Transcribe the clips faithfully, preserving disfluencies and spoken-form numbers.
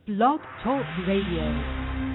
Blog Talk Radio.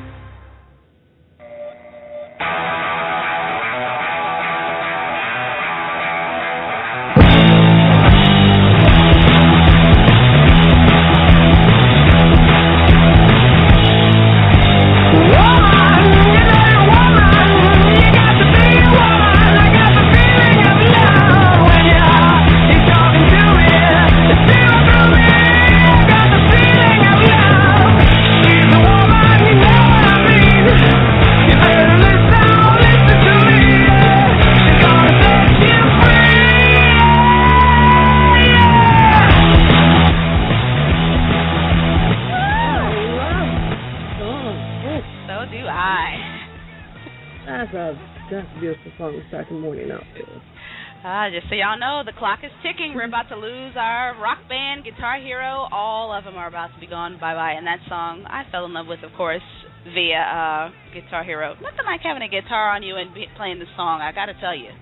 Song to start the morning out with. Uh, just so y'all know, the clock is ticking. We're about to lose our rock band, Guitar Hero. All of them are about to be gone bye-bye. And that song I fell in love with, of course, via uh, Guitar Hero. Nothing like having a guitar on you and be playing the song, I got to tell you.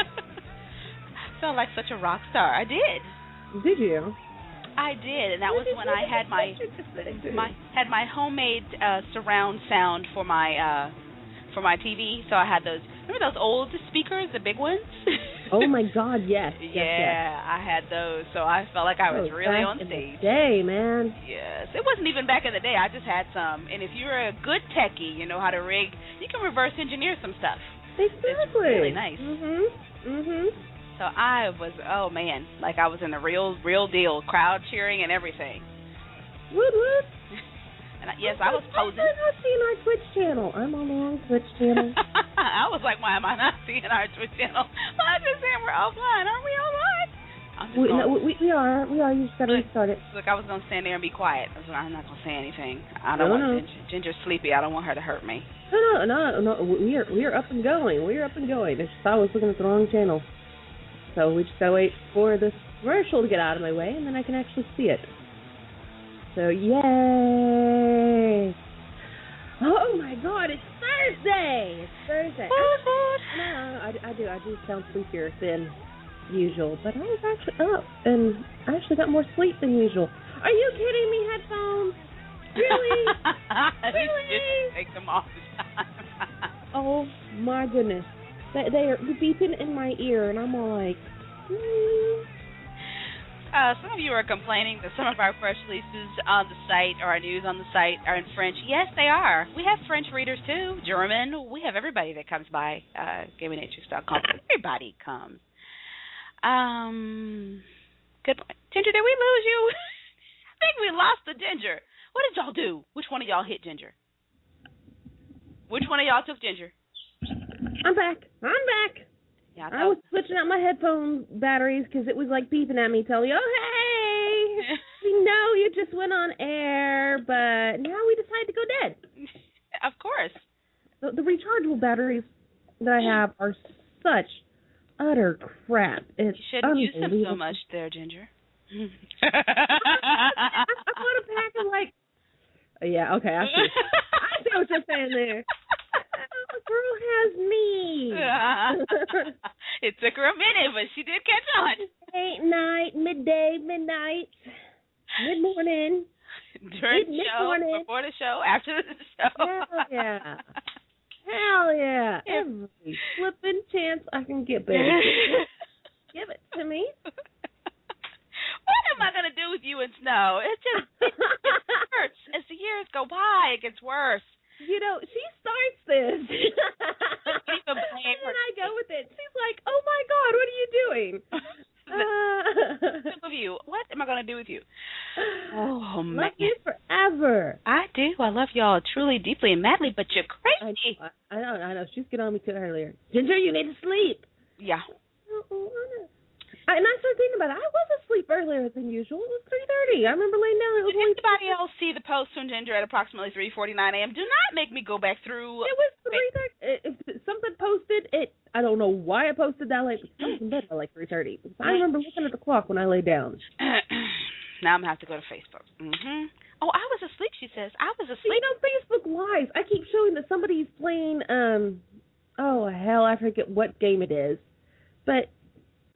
Felt like such a rock star. I did. Did you? I did, and that was when I had my my had my homemade uh, surround sound for my uh, for my T V. So I had those. Remember those old speakers, the big ones? Oh my God, yes. yeah, yes, yes. I had those, so I felt like I was oh, really back on in stage. The day, man. Yes, it wasn't even back in the day. I just had some, and if you're a good techie, you know how to rig. You can reverse engineer some stuff. Exactly. It's really nice. Mhm. Mhm. So I was, oh man, like I was in the real, real deal, crowd cheering and everything. Woot woot. And I, yes, I was posing. I'm not seeing our Twitch channel. I'm on the wrong Twitch channel. I was like, why am I not seeing our Twitch channel? Well, I'm just saying we're offline. Aren't we offline? I'm just we, going, no, we, we are. We are. You just got to restart it. Look, I was going to stand there and be quiet. I was like, I'm not going to say anything. I don't no, want no. Ginger. Ginger's sleepy. I don't want her to hurt me. No, no, no, no. We are, we are up and going. We are up and going. It's just I was looking at the wrong channel. So we just got to wait for this commercial to get out of my way, and then I can actually see it. So, yay! Oh my God, it's Thursday! It's Thursday. I, no, I, I do. I do sound sleepier than usual, but I was actually up, and I actually got more sleep than usual. Are you kidding me, headphones? Really? Really? Just take them off the time. Oh my goodness, they, they are beeping in my ear, and I'm all like, mm. Uh, some of you are complaining that some of our press releases on the site or our news on the site are in French. Yes, they are. We have French readers, too. German. We have everybody that comes by uh, gaming matrix dot com. Everybody comes. Um, good point. Ginger, did we lose you? I think we lost the Ginger. What did y'all do? Which one of y'all hit Ginger? Which one of y'all took Ginger? I'm back. I'm back. Yeah, I, I was switching out my headphone batteries because it was like beeping at me, telling me, oh, hey, we know you just went on air, but now we decided to go dead. Of course. The, the rechargeable batteries that I have are such utter crap. It's you shouldn't use them so much there, Ginger. I, I want to pack them like, oh, yeah, okay, I see. I see what you're saying there. The girl has me. It took her a minute, but she did catch on. Day, night, midday, midnight, mid-morning. During the show, before the show, after the show. Hell yeah. Hell yeah. Every flipping chance I can get, baby. Give it to me. What am I going to do with you in snow? It just it, it hurts. As the years go by, it gets worse. You know, she starts this. and then I go with it. She's like, oh, my God, what are you doing? uh, with you. What am I going to do with you? Oh, man. Love you forever. I do. I love y'all truly, deeply, and madly, but you're crazy. I, I know, I know. She's getting on me too earlier. Ginger, you need to sleep. Yeah. I, and I started thinking about it. I was asleep earlier than usual. It was three thirty. I remember laying down. It was Did anybody else see the post from Ginger at approximately three forty-nine a.m.? Do not make me go back through. It was three thirty. If something posted, it. I don't know why I posted that late. I was in bed by like three thirty. I remember looking at the clock when I laid down. Now I'm going to have to go to Facebook. Mm-hmm. Oh, I was asleep, she says. I was asleep. You know, Facebook Live. I keep showing that somebody's playing, um, oh, hell, I forget what game it is. But...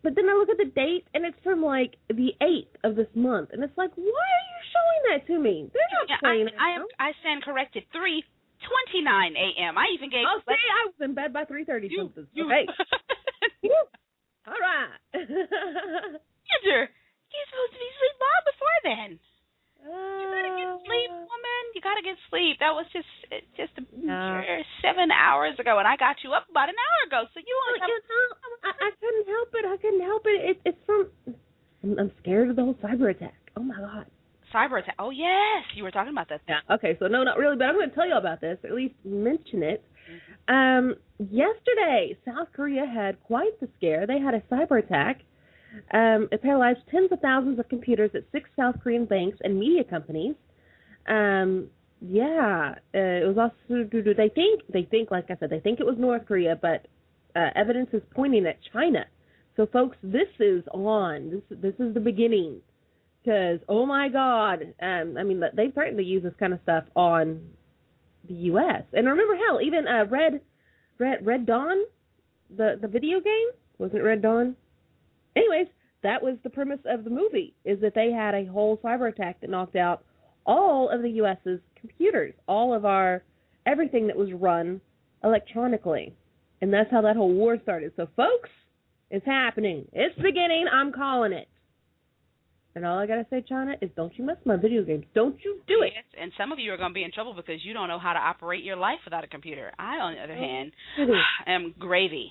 but then I look at the date, and it's from, like, the eighth of this month. And it's like, why are you showing that to me? They're not yeah, playing I, I, am, I stand corrected. three twenty-nine a.m. I even gave... Oh, see, I was in bed by three thirty you, something. you. Okay. All right. Ginger, you're supposed to be asleep long before then. Uh, You gotta get sleep, woman. You gotta get sleep. That was just just a, Yeah. seven hours ago, and I got you up about an hour ago. So you only Well, have... you know, I, I couldn't help it. I couldn't help it. it it's from... I'm, I'm scared of the whole cyber attack. Oh, my God. Cyber attack. Oh, yes. You were talking about that. Yeah. Okay, so no, not really, but I'm going to tell you about this, or at least mention it. Um, yesterday, South Korea had quite the scare. They had a cyber attack. Um, it paralyzed tens of thousands of computers at six South Korean banks and media companies. Um, yeah, uh, it was also. They think they think, like I said, they think it was North Korea, but uh, evidence is pointing at China. So, folks, this is on. This this is the beginning. Because, oh, my God, um, I mean, they threatened to use this kind of stuff on the U S And remember, hell, even uh, Red Red Red Dawn, the, the video game, wasn't it Red Dawn? Anyways, that was the premise of the movie, is that they had a whole cyber attack that knocked out all of the U S's computers, all of our, everything that was run electronically. And that's how that whole war started. So, folks, it's happening. It's beginning. I'm calling it. And all I got to say, China, is don't you mess with my video games. Don't you do it. Yes, and some of you are going to be in trouble because you don't know how to operate your life without a computer. I, on the other hand, am gravy.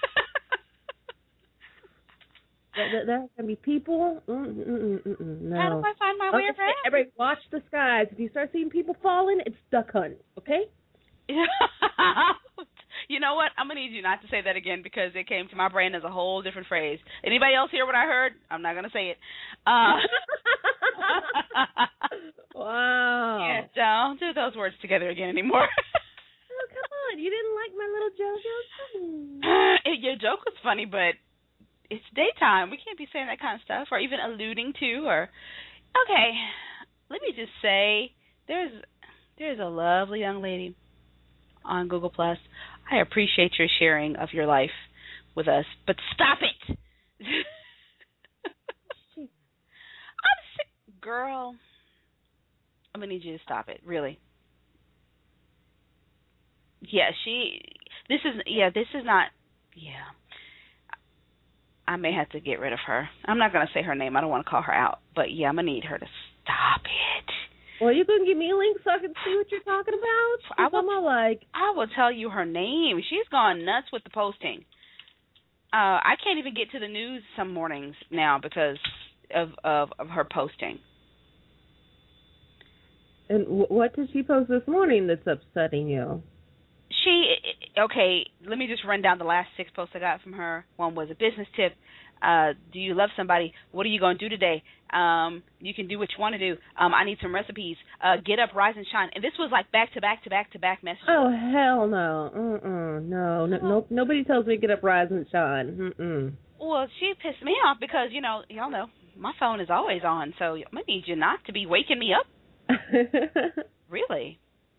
There, there can be people. Mm, mm, mm, mm, mm, no. How do I find my way Okay, around? everybody, watch the skies. If you start seeing people falling, it's duck hunt. Okay? You know what? I'm going to need you not to say that again because it came to my brain as a whole different phrase. Anybody else hear what I heard? I'm not going to say it. Uh, wow. Yeah, don't do those words together again anymore. Oh, come on. You didn't like my little JoJo? Your joke was funny, but it's daytime. We can't be saying that kind of stuff or even alluding to or... Okay, let me just say there's there's a lovely young lady on Google Plus. I appreciate your sharing of your life with us, but stop it. I'm sick, girl. I'm gonna need you to stop it, really. Yeah, she. This is. Yeah, this is not. Yeah. I may have to get rid of her. I'm not gonna say her name. I don't want to call her out, but yeah, I'm gonna need her to stop it. Well, you can give me a link so I can see what you're talking about? I will, I'm like, I will tell you her name. She's gone nuts with the posting. Uh, I can't even get to the news some mornings now because of of, of her posting. And w- what did she post this morning that's upsetting you? She, okay, let me just run down the last six posts I got from her. One was a business tip. Uh, do you love somebody? What are you going to do today? Um, you can do what you want to do. Um, I need some recipes. Uh, get up, rise, and shine. And this was like back to back to back to back messages. Oh, hell no. Mm-mm. No, no, no. Nobody tells me to get up, rise, and shine. Mm-mm. Well, she pissed me off because, you know, y'all know, my phone is always on, so I'm going to need you not to be waking me up. Really?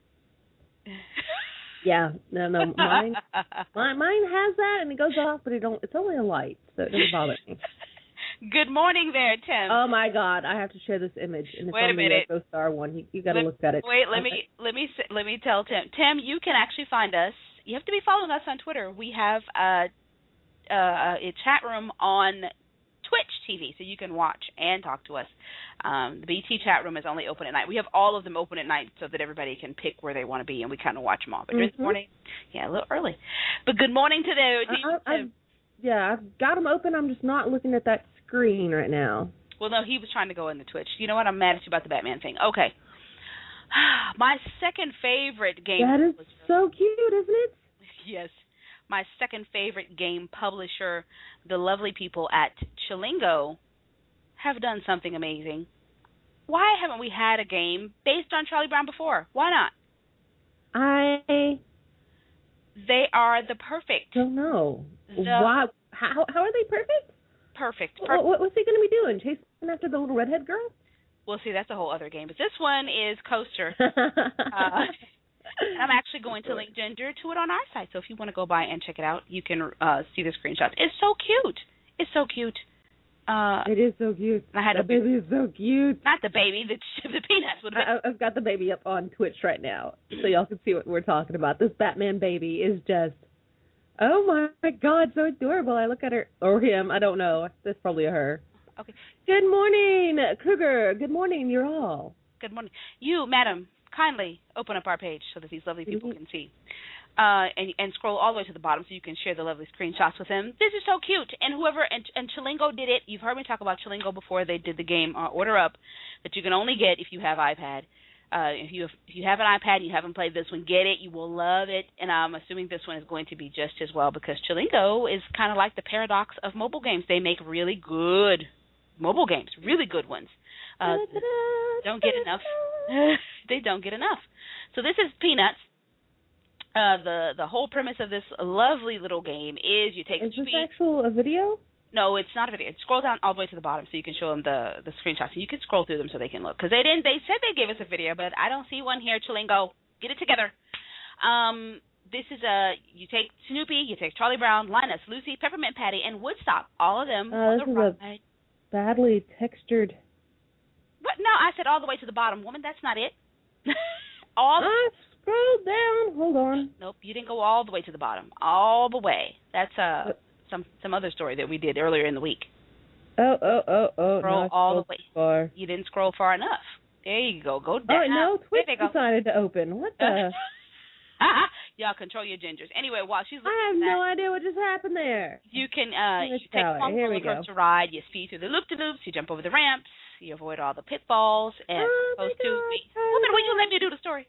Yeah, no, no, mine, mine, mine has that, and it goes off, but it don't. It's only a light, so it doesn't bother me. Good morning, there, Tim. Oh my God, I have to share this image, and it's Wait a on the minute. Echo Star one. You, you got to let, look at it. Wait, let me let me let me tell Tim. Tim, you can actually find us. You have to be following us on Twitter. We have a a, a chat room on Twitch T V, so you can watch and talk to us. Um, the B T chat room is only open at night. We have all of them open at night so that everybody can pick where they want to be, and we kind of watch them all. But during mm-hmm. the morning, yeah, a little early. But good morning to the. I, I, I, yeah, I've got them open. I'm just not looking at that screen right now. Well, no, he was trying to go in the Twitch. You know what? I'm mad at you about the Batman thing. Okay. My second favorite game. That is so cute, isn't it? Yes. My second favorite game publisher, the lovely people at Chilingo, have done something amazing. Why haven't we had a game based on Charlie Brown before? Why not? I They are the perfect. don't know. The Why? How, how are they perfect? Perfect. perfect. What, what's he going to be doing? Chasing after the little redhead girl? Well, see, that's a whole other game. But this one is Coaster. uh, I'm actually going to link Ginger to it on our site. So if you want to go by and check it out, you can uh, see the screenshots. It's so cute. It's so cute. Uh, it is so cute. I had the a baby is so cute. Not the baby, the the peanuts. Would I, I've got the baby up on Twitch right now, so y'all can see what we're talking about. This Batman baby is just, oh my God, so adorable. I look at her or him. I don't know. That's probably a her. Okay. Good morning, Kruger. Good morning, you're all. Good morning. You, madam, kindly open up our page so that these lovely people mm-hmm. can see. Uh, and, and scroll all the way to the bottom so you can share the lovely screenshots with him. This is so cute. And whoever, and, and Chilingo did it. You've heard me talk about Chilingo before they did the game uh, Order Up that you can only get if you have iPad. Uh, if you have, if you have an iPad and you haven't played this one, get it. You will love it. And I'm assuming this one is going to be just as well because Chilingo is kind of like the paradox of mobile games. They make really good mobile games, really good ones. Uh, don't get enough. They don't get enough. So this is Peanuts. Uh, the the whole premise of this lovely little game is you take. Is Snoopy. this actual a video? No, it's not a video. Scroll down all the way to the bottom so you can show them the the screenshots. And you can scroll through them so they can look because they didn't. They said they gave us a video, but I don't see one here. Chilingo, get it together. Um, this is a you take Snoopy, you take Charlie Brown, Linus, Lucy, Peppermint Patty, and Woodstock. All of them. Uh, this is a badly textured. What? No, I said all the way to the bottom, woman. That's not it. all. I scrolled down. Hold on. Nope, you didn't go all the way to the bottom. All the way. That's uh some some other story that we did earlier in the week. Oh oh oh oh. Scroll no, all the way. Far. You didn't scroll far enough. There you go. Go down. Oh no, Twitch go. decided to open. What the? Y'all control your gingers. Anyway, while she's looking I have at no that, idea what just happened there. You can uh you take one Here roller we go. coaster ride, you speed through the loop de loops, you jump over the ramps, you avoid all the pitfalls, and oh supposed my to God, be woman, will you let me do the story?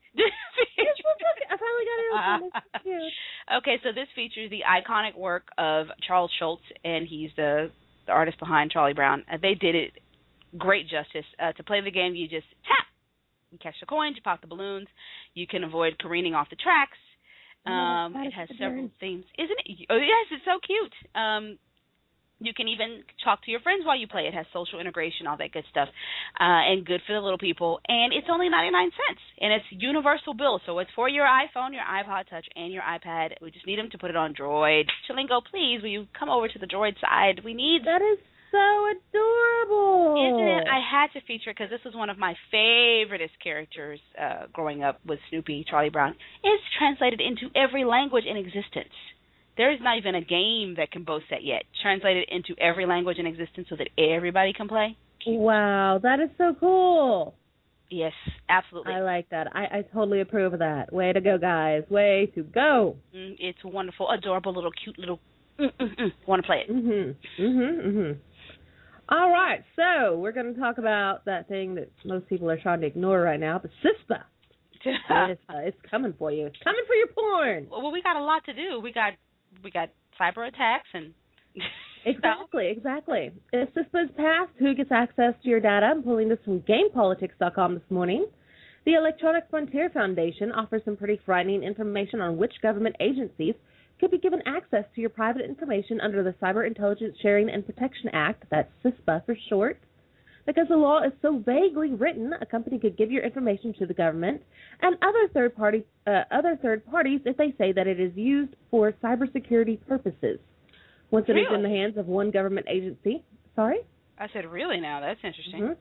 I finally got it open. It's cute. Okay, so this features the iconic work of Charles Schultz, and he's the the artist behind Charlie Brown. Uh, they did it great justice. Uh, to play the game, you just tap, you catch the coins, you pop the balloons, you can avoid careening off the tracks. Um, oh, it has several themes, isn't it? Oh yes, it's so cute. Um, you can even talk to your friends while you play. It has social integration, all that good stuff, uh, and good for the little people. And it's only ninety-nine cents, and it's universal bill, so it's for your iPhone, your iPod Touch, and your iPad. We just need them to put it on Droid. Chilingo, please, will you come over to the Droid side? We need that is so adorable, isn't it? I had to feature it because this was one of my favoriteest characters uh, growing up with Snoopy, Charlie Brown. It's translated into every language in existence. There is not even a game that can boast that yet. Translated into every language in existence so that everybody can play. Wow, that is so cool. Yes, absolutely. I like that. I, I totally approve of that. Way to go, guys. Way to go. Mm, it's wonderful, adorable, little, cute little. Mm, mm, mm. Want to play it? Mhm. Mhm. Mhm. All right, so we're going to talk about that thing that most people are trying to ignore right now, the CISPA. Yes, uh, it's coming for you. It's coming for your porn. Well, we got a lot to do. We got we got cyber attacks and exactly, exactly. If CISPA is passed, who gets access to your data? I'm pulling this from Game Politics dot com this morning. The Electronic Frontier Foundation offers some pretty frightening information on which government agencies could be given access to your private information under the Cyber Intelligence Sharing and Protection Act, that's CISPA for short. Because the law is so vaguely written, a company could give your information to the government and other third party, uh, other third parties if they say that it is used for cybersecurity purposes. Once it really? is in the hands of one government agency, sorry? I said, really now? That's interesting. Mm-hmm.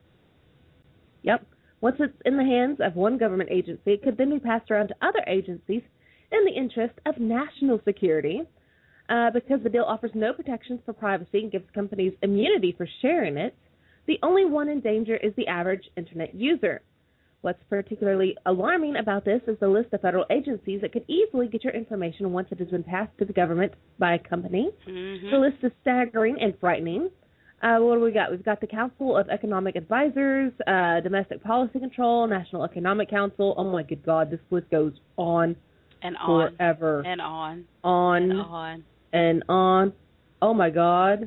Yep. Once it's in the hands of one government agency, it could then be passed around to other agencies in the interest of national security, uh, because the deal offers no protections for privacy and gives companies immunity for sharing it. The only one in danger is the average Internet user. What's particularly alarming about this is the list of federal agencies that could easily get your information once it has been passed to the government by a company. Mm-hmm. The list is staggering and frightening. Uh, what do we got? We've got the Council of Economic Advisors, uh, Domestic Policy Control, National Economic Council. Oh, my good God, this list goes on. And on. Forever. And on. On. And on. And on. Oh, my God.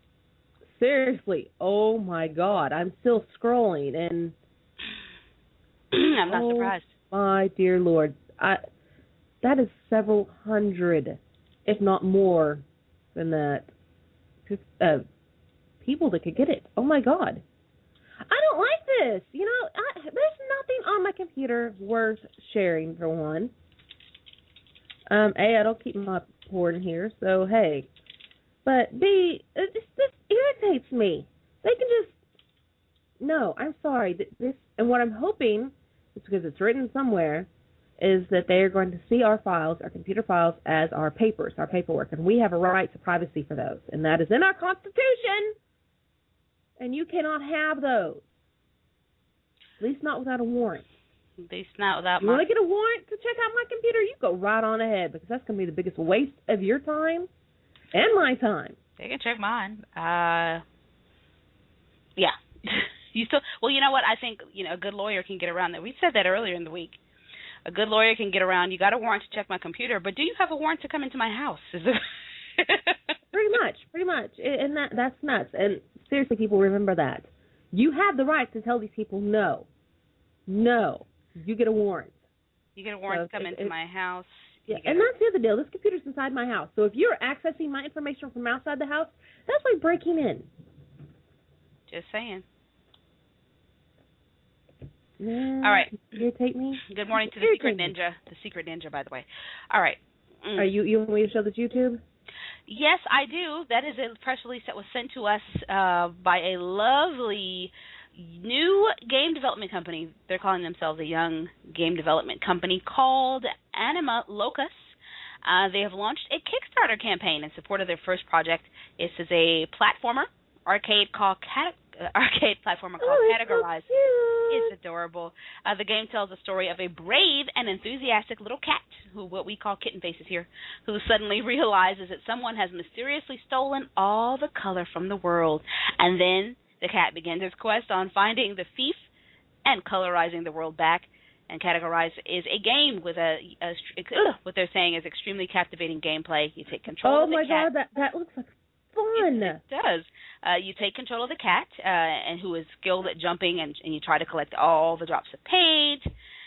Seriously. Oh, my God. I'm still scrolling, and... I'm not oh, surprised. My dear Lord. I, that is several hundred, if not more than that, uh, people that could get it. Oh, my God. I don't like this. You know, I, there's nothing on my computer worth sharing, for one. Um, A, I don't keep my porn here, so hey. But B, it just, this irritates me. They can just, no, I'm sorry. This, and what I'm hoping, is because it's written somewhere, is that they are going to see our files, our computer files, as our papers, our paperwork, and we have a right to privacy for those, and that is in our Constitution, and you cannot have those, at least not without a warrant. At least not without. You my... want to get a warrant to check out my computer? You go right on ahead, because that's going to be the biggest waste of your time and my time. They can check mine. Uh, yeah. you still. Well, you know what? I think you know a good lawyer can get around that. We said that earlier in the week. A good lawyer can get around. You got a warrant to check my computer, but do you have a warrant to come into my house? Pretty much, pretty much, and that that's nuts. And seriously, people, remember that you have the right to tell these people no, no. You get a warrant. You get a warrant so to come it, into it, my house. Yeah, and that's the other deal. This computer's inside my house, so if you're accessing my information from outside the house, that's like breaking in. Just saying. Yeah, all right. Irritate me. Good morning to the Secret Ninja. The Secret Ninja, by the way. All right. Mm. Are you you want me to show this YouTube? Yes, I do. That is a press release that was sent to us uh, by a lovely new game development company. They're calling themselves a young game development company called Anima Locus. Uh, they have launched a Kickstarter campaign in support of their first project. This is a platformer, arcade called Cat- uh, arcade platformer called oh, Categorize. So cute. It's adorable. Uh, the game tells the story of a brave and enthusiastic little cat, who what we call kitten faces here, who suddenly realizes that someone has mysteriously stolen all the color from the world, and then the cat begins its quest on finding the thief and colorizing the world back. And Categorize is a game with a, a uh, what they're saying is extremely captivating gameplay. You take control oh of the my cat. God, that that looks like fun. It, it does. Uh, you take control of the cat, uh, and who is skilled at jumping, and, and you try to collect all the drops of paint.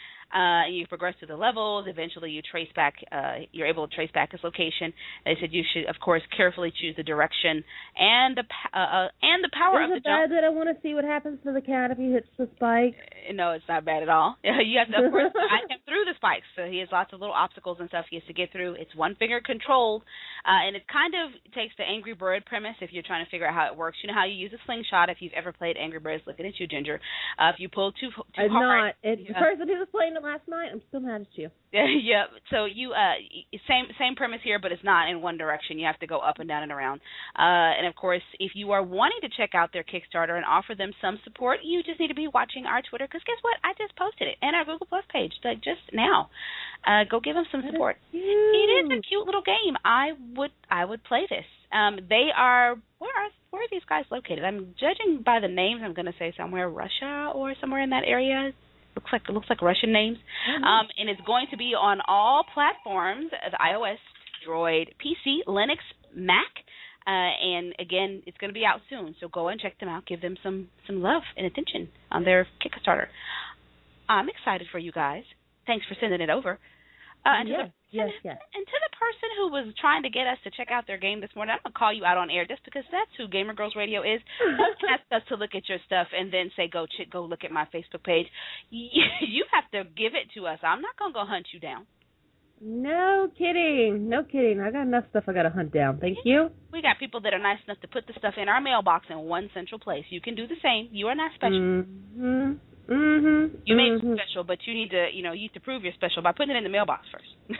Uh, you progress through the levels. Eventually, you trace back. Uh, you're able to trace back his location. They said you should, of course, carefully choose the direction and the uh, uh, and the power Is of it the jump. bad that I want to see what happens to the cat if he hits the spike? Uh, no, it's not bad at all. You have to, of course, guide him through the spikes. So he has lots of little obstacles and stuff he has to get through. It's one finger controlled, uh, and it kind of takes the Angry Bird premise if you're trying to figure out how it works. You know how you use a slingshot if you've ever played Angry Birds. Looking at you, Ginger. Uh, if you pull too too I'm hard, not. It's yeah. the person who was playing it last night. I'm still mad at you. Yeah, so you uh same same premise here, but it's not in one direction. You have to go up and down and around. Uh, and of course, if you are wanting to check out their Kickstarter and offer them some support, you just need to be watching our Twitter, because guess what? I just posted it, and our Google Plus page, like just now. Uh, go give them some That support. Is It is a cute little game. I would I would play this. Um, they are where are where are these guys located? I'm judging by the names. I'm going to say somewhere Russia or somewhere in that area. Looks like it looks like Russian names, mm-hmm. um, and it's going to be on all platforms: the iOS, Droid, P C, Linux, Mac, uh, and again, it's going to be out soon. So go and check them out. Give them some some love and attention on their Kickstarter. I'm excited for you guys. Thanks for sending it over. Uh, and, yes, to the, yes, and, yes. and to the person who was trying to get us to check out their game this morning, I'm going to call you out on air just because that's who Gamer Girls Radio is. Don't ask us to look at your stuff and then say, go ch- go look at my Facebook page. You, you have to give it to us. I'm not going to go hunt you down. No kidding. No kidding. I got enough stuff I got to hunt down. Thank you. We got people that are nice enough to put the stuff in our mailbox in one central place. You can do the same. You are not special. Mm-hmm. Mm-hmm. You may mm-hmm. be special, but you need to, you know, you need to prove you're special by putting it in the mailbox first.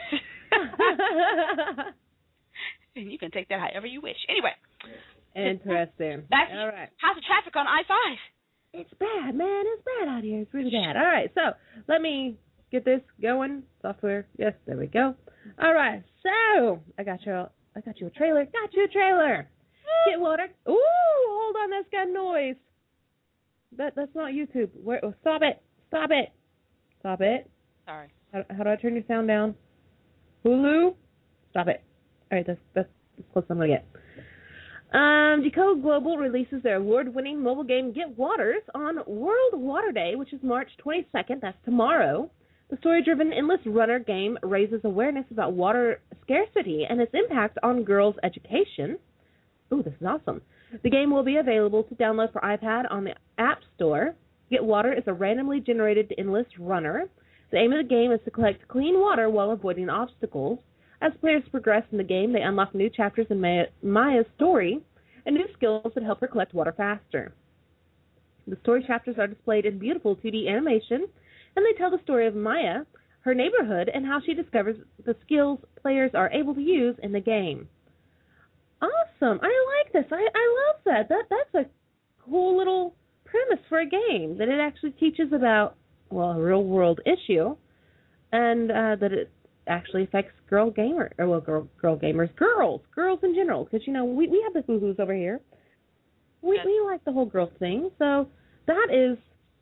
And you can take that however you wish. Anyway. Interesting. Back All right. How's the traffic on I five? It's bad, man. It's bad out here. It's really bad. All right. So let me get this going. Software. Yes, there we go. All right. So I got you. I got you a trailer. Got you a trailer. Get water. Ooh, hold on. That's got noise. That that's not YouTube. Where, oh, stop it! Stop it! Stop it! Sorry. How, how do I turn your sound down? Hulu? Stop it! All right, that's that's as close as I'm gonna get. Um, Decode Global releases their award-winning mobile game Get Waters on World Water Day, which is March twenty-second. That's tomorrow. The story-driven Endless Runner game raises awareness about water scarcity and its impact on girls' education. Ooh, this is awesome. The game will be available to download for iPad on the App Store. Get Water is a randomly generated endless runner. The aim of the game is to collect clean water while avoiding obstacles. As players progress in the game, they unlock new chapters in Maya, Maya's story and new skills that help her collect water faster. The story chapters are displayed in beautiful two D animation, and they tell the story of Maya, her neighborhood, and how she discovers the skills players are able to use in the game. Awesome. I like this. I, I love that. That That's a cool little premise for a game, that it actually teaches about, well, a real-world issue, and uh, that it actually affects girl gamers, or well, girl, girl gamers, girls, girls in general, because, you know, we, we have the hoo-hoos over here. We Good. we like the whole girl thing, so that is,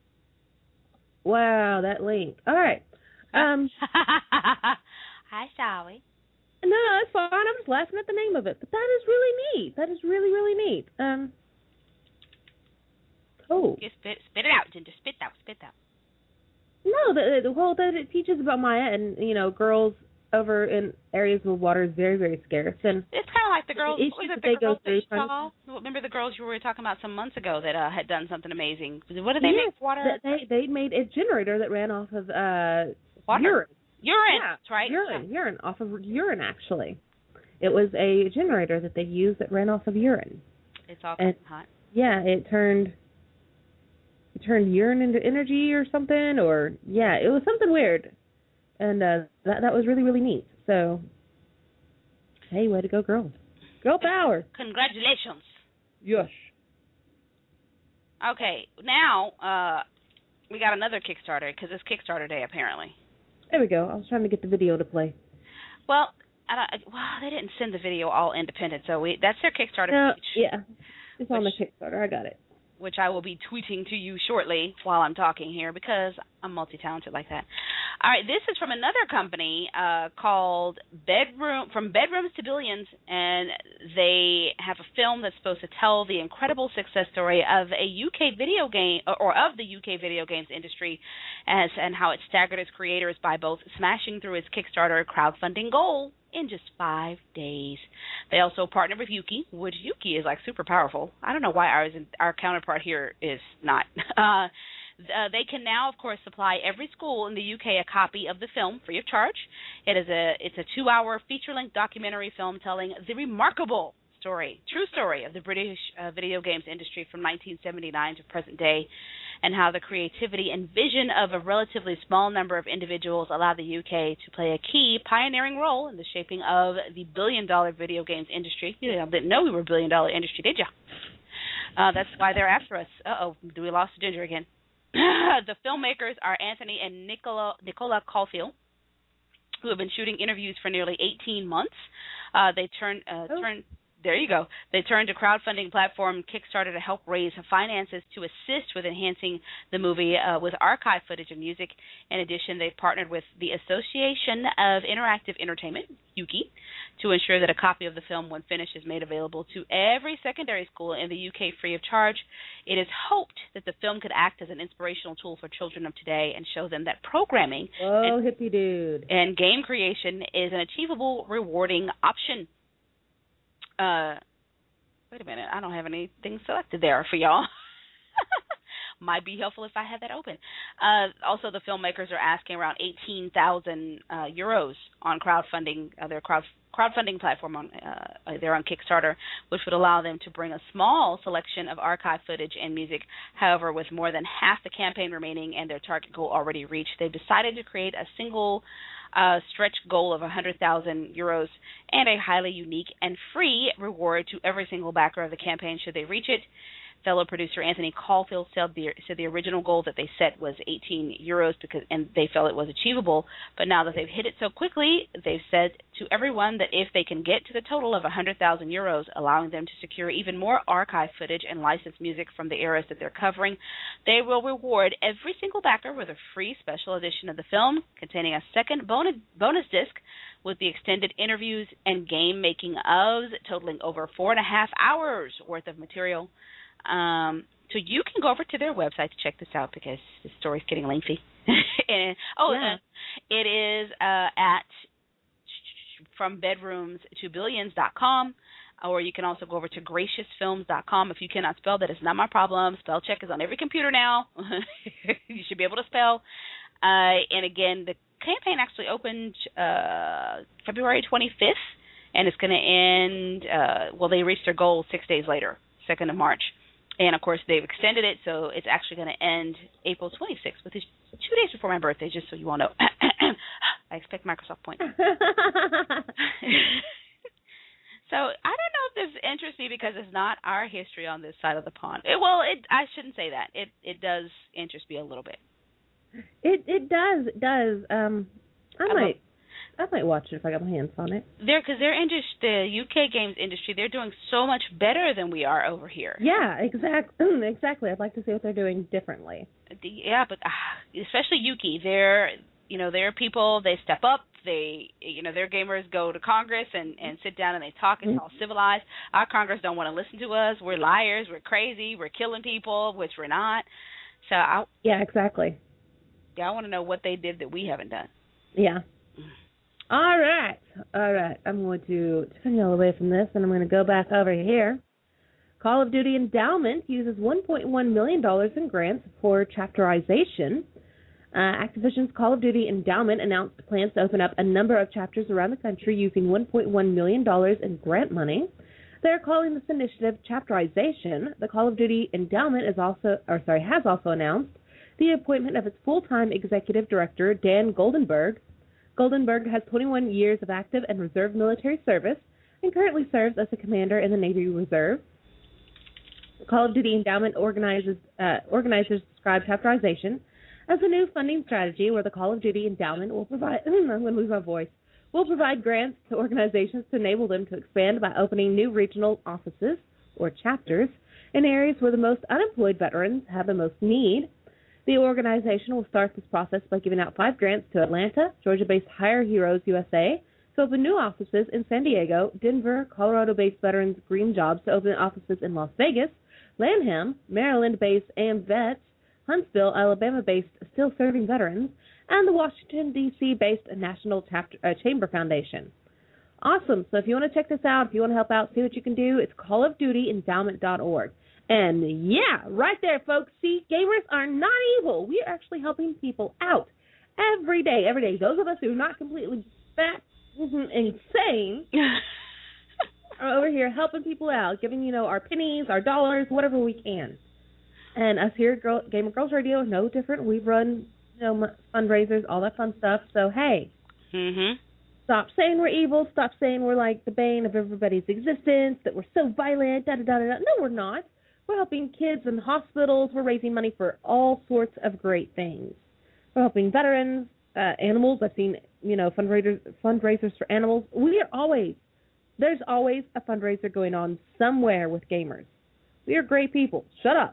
wow, that link. All right. Um, Hi, Sally. no, that's fine. I'm just laughing at the name of it, but that is really neat. That is really, really neat. Um, oh. Just spit, spit it out, Ginger. Spit out, spit out. No, the, the whole that it teaches about Maya, and, you know, girls over in areas where water is very, very scarce. And it's kind of like the girls. The was it they the girls go that you through saw? Remember the girls you were talking about some months ago that uh, had done something amazing? What did they yes, make? Water. They they made a generator that ran off of uh, Water. urine. Urine. Yeah, That's right. Urine. Yeah. Urine off of urine. Actually, it was a generator that they used that ran off of urine. It's all and, hot. Yeah, it turned. It turned urine into energy or something, or yeah, it was something weird, and uh, that that was really, really neat. So, hey, way to go, girls! Girl power! Congratulations. Yes. Okay, now uh, we got another Kickstarter because it's Kickstarter Day apparently. There we go. I was trying to get the video to play. Well, I don't, well, they didn't send the video all independent, so we that's their Kickstarter No, page. yeah, it's on the Which- Kickstarter. I got it. which I will be tweeting to you shortly while I'm talking here because I'm multi-talented like that. All right, this is from another company uh, called Bedroom, From Bedrooms to Billions, and they have a film that's supposed to tell the incredible success story of a U K video game, or of the U K video games industry, as and how it staggered its creators by both smashing through its Kickstarter crowdfunding goal in just five days. They also partnered with Yuki, which Yuki is like super powerful. I don't know why ours, our counterpart here is not. Uh, uh, they can now, of course, supply every school in the U K a copy of the film free of charge. It is a it's a two-hour feature-length documentary film telling the remarkable story, true story of the British uh, video games industry from nineteen seventy-nine to present day, and how the creativity and vision of a relatively small number of individuals allowed the U K to play a key pioneering role in the shaping of the billion-dollar video games industry. You didn't know we were a billion-dollar industry, did you? Uh, that's why they're after us. Uh-oh, do we lost Ginger again? The filmmakers are Anthony and Nicola, Nicola Caulfield, who have been shooting interviews for nearly eighteen months. Uh, they turn, uh, oh. turn There you go. They turned to crowdfunding platform Kickstarter to help raise finances to assist with enhancing the movie uh, with archive footage and music. In addition, they've partnered with the Association of Interactive Entertainment, Yuki, to ensure that a copy of the film, when finished, is made available to every secondary school in the U K free of charge. It is hoped that the film could act as an inspirational tool for children of today and show them that programming Whoa, and, hippie dude. and game creation is an achievable, rewarding option. Uh, wait a minute. I don't have anything selected there for y'all. Might be helpful if I had that open. Uh, also, the filmmakers are asking around eighteen thousand uh, euros on crowdfunding, uh, their crowd, crowdfunding platform. On, uh, they're on Kickstarter, which would allow them to bring a small selection of archive footage and music. However, with more than half the campaign remaining and their target goal already reached, they've decided to create a single Uh, stretch goal of one hundred thousand euros and a highly unique and free reward to every single backer of the campaign should they reach it. Fellow producer Anthony Caulfield said the, said the original goal that they set was eighteen euros because, and they felt it was achievable. But now that they've hit it so quickly, they've said to everyone that if they can get to the total of one hundred thousand euros, allowing them to secure even more archive footage and licensed music from the eras that they're covering, they will reward every single backer with a free special edition of the film containing a second bonus, bonus disc with the extended interviews and game making ofs totaling over four and a half hours worth of material. Um, so you can go over to their website to check this out because the story's getting lengthy. and, oh, yeah. uh, it is uh, at from bedrooms to billions dot com, or you can also go over to gracious films dot com. If you cannot spell, that is not my problem. Spell check is on every computer now. You should be able to spell. Uh, and again, the campaign actually opened uh, February twenty-fifth, and it's going to end, uh, well, they reached their goal six days later, second of March. And, of course, they've extended it, so it's actually going to end April twenty-sixth, which is two days before my birthday, just so you all know. I expect Microsoft points. So I don't know if this interests me because it's not our history on this side of the pond. It, well, it, I shouldn't say that. It it does interest me a little bit. It it does it does. Um, I, I might love, I might watch it if I got my hands on it. They're because they're industry, the U K games industry. They're doing so much better than we are over here. Yeah, exactly. Exactly. I'd like to see what they're doing differently. The, yeah, but uh, especially Yuki, they're you know they're people. They step up. They, you know, their gamers go to Congress and, and sit down and they talk. It's all civilized. Our Congress don't want to listen to us. We're liars. We're crazy. We're killing people, which we're not. So I yeah, exactly. Yeah, I want to know what they did that we haven't done. Yeah. All right, all right. I'm going to turn you all away from this, and I'm going to go back over here. Call of Duty Endowment uses one point one million dollars in grants for chapterization. Uh, Activision's Call of Duty Endowment announced plans to open up a number of chapters around the country using one point one million dollars in grant money. They're calling this initiative chapterization. The Call of Duty Endowment is also, or sorry, has also announced the appointment of its full-time executive director, Dan Goldenberg. Goldenberg has twenty-one years of active and reserve military service and currently serves as a commander in the Navy Reserve. The Call of Duty Endowment organizes, uh, organizers describe chapterization as a new funding strategy where the Call of Duty Endowment will provide, I'm going to lose my voice, will provide grants to organizations to enable them to expand by opening new regional offices or chapters in areas where the most unemployed veterans have the most need. The organization will start this process by giving out five grants to Atlanta, Georgia-based Hire Heroes U S A, to open new offices in San Diego, Denver, Colorado-based Veterans Green Jobs to open offices in Las Vegas, Lanham, Maryland-based AmVets, Huntsville, Alabama-based Still Serving Veterans, and the Washington, D C-based National Chapter, uh, Chamber Foundation. Awesome. So if you want to check this out, if you want to help out, see what you can do, it's call of duty endowment dot org. And yeah, right there, folks. See, gamers are not evil. We are actually helping people out every day, every day. Those of us who are not completely fat, insane are over here helping people out, giving, you know, our pennies, our dollars, whatever we can. And us here at Girl, Gamer Girls Radio, no different. We run, you know, fundraisers, all that fun stuff. So, hey, mm-hmm. Stop saying we're evil. Stop saying we're like the bane of everybody's existence, that we're so violent, da-da-da-da. No, we're not. We're helping kids in hospitals. We're raising money for all sorts of great things. We're helping veterans, uh, animals. I've seen, you know, fundraisers, fundraisers for animals. We are always, there's always a fundraiser going on somewhere with gamers. We are great people. Shut up.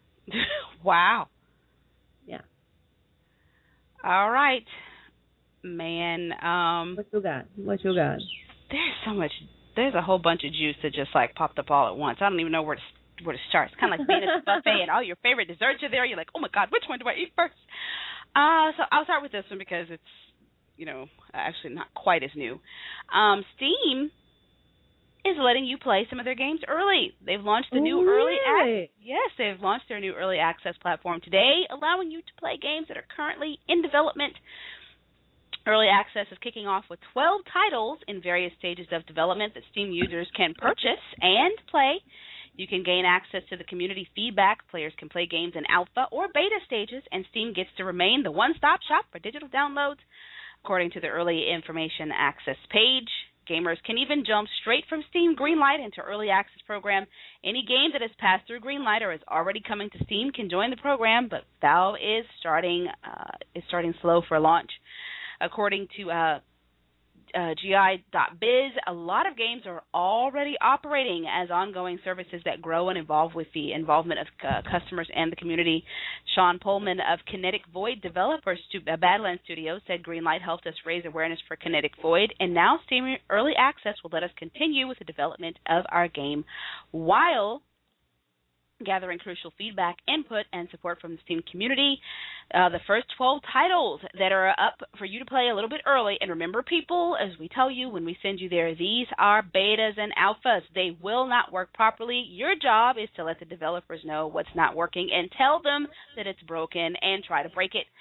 Wow. Yeah. All right, man. Um, what you got? What you got? There's so much. There's a whole bunch of juice that just like popped up all at once. I don't even know where to where to start. It's kind of like being at a buffet and all your favorite desserts are there. You're like, oh my God, which one do I eat first? Uh, so I'll start with this one because it's, you know, actually not quite as new. Um, Steam is letting you play some of their games early. They've launched the new really? early access. Yes, they've launched their new early access platform today, allowing you to play games that are currently in development. Early access is kicking off with twelve titles in various stages of development that Steam users can purchase and play. You can gain access to the community feedback. Players can play games in alpha or beta stages, and Steam gets to remain the one-stop shop for digital downloads. According to the early information access page, gamers can even jump straight from Steam Greenlight into early access program. Any game that has passed through Greenlight or is already coming to Steam can join the program, but Valve is starting uh, is starting slow for launch. According to uh, uh, G I dot biz, a lot of games are already operating as ongoing services that grow and evolve with the involvement of uh, customers and the community. Sean Pullman of Kinetic Void developers to uh, Badlands Studios said Greenlight helped us raise awareness for Kinetic Void, and now Steam Early Access will let us continue with the development of our game while gathering crucial feedback, input, and support from the Steam community. Uh, the first twelve titles that are up for you to play a little bit early. And remember, people, as we tell you when we send you there, these are betas and alphas. They will not work properly. Your job is to let the developers know what's not working and tell them that it's broken and try to break it.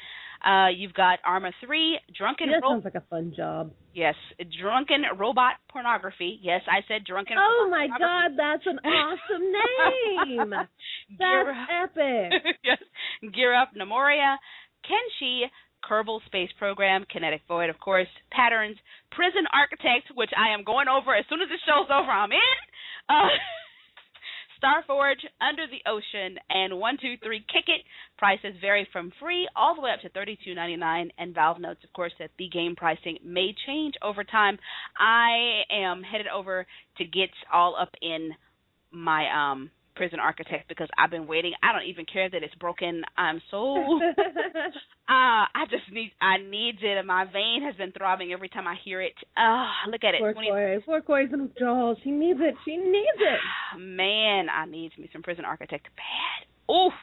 Uh, you've got Arma three, Drunken That Ro- sounds like a fun job. Yes, Drunken Robot Pornography. Yes, I said Drunken Oh Robot my God, that's an awesome name. That's epic. Yes, Gear Up Nemoria, Kenshi, Kerbal Space Program, Kinetic Void, of course, Patterns, Prison Architect, which I am going over as soon as this show's over. I'm in. Uh, Starforge, Under the Ocean, and one two three Kick It. Prices vary from free all the way up to thirty-two ninety-nine, and Valve notes, of course, that the game pricing may change over time. I am headed over to get all up in my um Prison Architect because I've been waiting. I don't even care that it's broken. I'm so uh I just need I need it, and my vein has been throbbing every time I hear it. Uh look at it. Poor Corey. Poor Corey's in withdrawal. She needs it. She needs it. Man, I need me some Prison Architect bad. Ooh.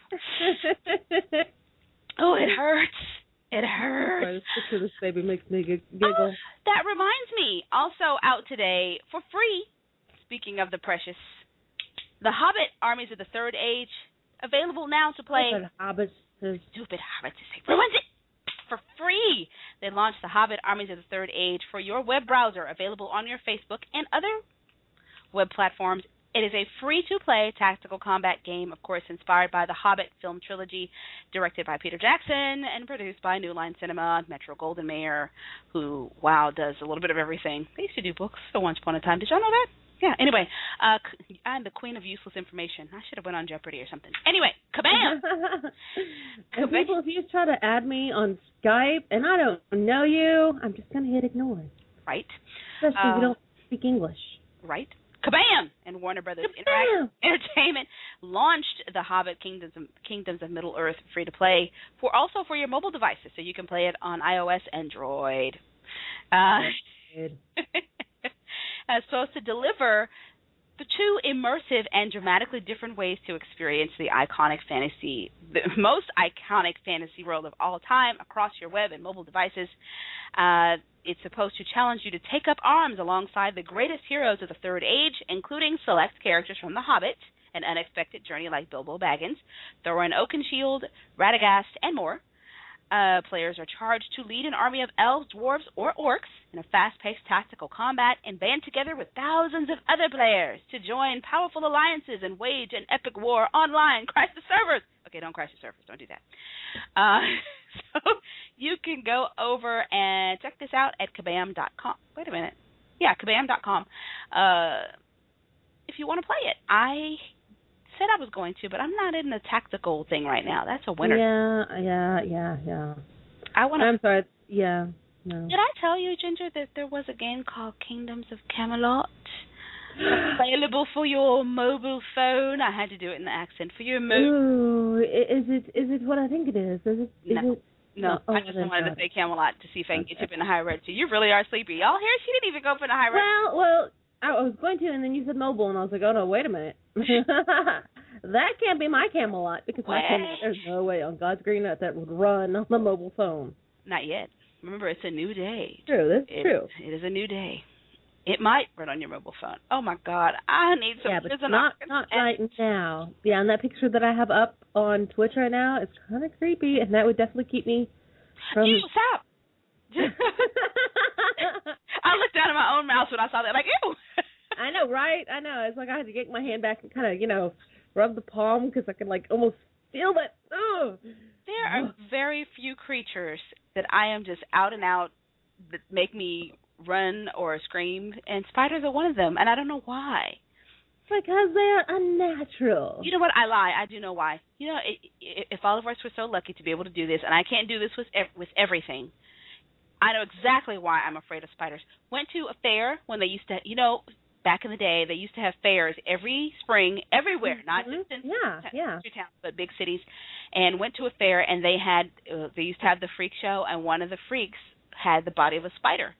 Oh, it hurts. It hurts. Sorry, this picture of this baby makes me giggle. Oh, that reminds me. Also out today for free, speaking of the precious, The Hobbit: Armies of the Third Age, available now to play. Stupid Hobbits. Stupid Hobbits. It ruins it. For free. They launched The Hobbit: Armies of the Third Age for your web browser, available on your Facebook and other web platforms. It is a free-to-play tactical combat game, of course, inspired by the Hobbit film trilogy, directed by Peter Jackson and produced by New Line Cinema, Metro-Goldwyn-Mayer, who, wow, does a little bit of everything. They used to do books at once upon a time. Did y'all know that? Yeah, anyway, uh, I'm the queen of useless information. I should have went on Jeopardy or something. Anyway, kabam! And people, if you try to add me on Skype and I don't know you, I'm just going to hit ignore. Right. Especially uh, if you don't speak English. Right. Kabam! And Warner Brothers Interactive Entertainment launched The Hobbit: Kingdoms of, Kingdoms of Middle Earth free to play for also for your mobile devices, so you can play it on iOS and Android. Uh, as supposed to deliver the two immersive and dramatically different ways to experience the iconic fantasy, the most iconic fantasy world of all time across your web and mobile devices. Uh, it's supposed to challenge you to take up arms alongside the greatest heroes of the Third Age, including select characters from The Hobbit, An Unexpected Journey like Bilbo Baggins, Thorin Oakenshield, Radagast, and more. Uh, players are charged to lead an army of elves, dwarves, or orcs in a fast-paced tactical combat and band together with thousands of other players to join powerful alliances and wage an epic war online. Crash the servers! Okay, don't crash the servers. Don't do that. Uh, so you can go over and check this out at kabam dot com. Wait a minute. Yeah, kabam dot com. Uh, if you want to play it. I said I was going to, but I'm not in the tactical thing right now. That's a winner. Yeah, yeah, yeah, yeah. I want. I'm sorry. Yeah. No. Did I tell you, Ginger, that there was a game called Kingdoms of Camelot available for your mobile phone? I had to do it in the accent for your mobile. Ooh, is it is it what I think it is? Is it? Is no. it? No, oh, I just wanted to say Camelot to see if I can get you up in the high red. So you really are sleepy. Y'all here? She didn't even go up in the high red. Well, well, I was going to, and then you said mobile, and I was like, oh no, wait a minute. That can't be my Camelot, because my Camelot, there's no way on God's green earth that would run on the mobile phone. Not yet. Remember, it's a new day. True, that's it, true. It is a new day. It might run on your mobile phone. Oh my God, I need some. Yeah, but not not right now. Yeah, and that picture that I have up on Twitch right now is kind of creepy, and that would definitely keep me from. Ew, stop! I looked down at my own mouse when I saw that, like, ew. I know, right? I know. It's like I had to get my hand back and kind of, you know, rub the palm because I can like almost feel that. Ugh. There are very few creatures that I am just out and out that make me run or scream, and spiders are one of them, and I don't know why. Because they're unnatural. You know what? I lie. I do know why. You know, if all of us were so lucky to be able to do this, and I can't do this with with everything, I know exactly why I'm afraid of spiders. Went to a fair when they used to, you know, back in the day, they used to have fairs every spring, everywhere, mm-hmm. not just in yeah, yeah. towns, but big cities. And went to a fair, and they had, uh, they used to have the freak show, and one of the freaks had the body of a spider.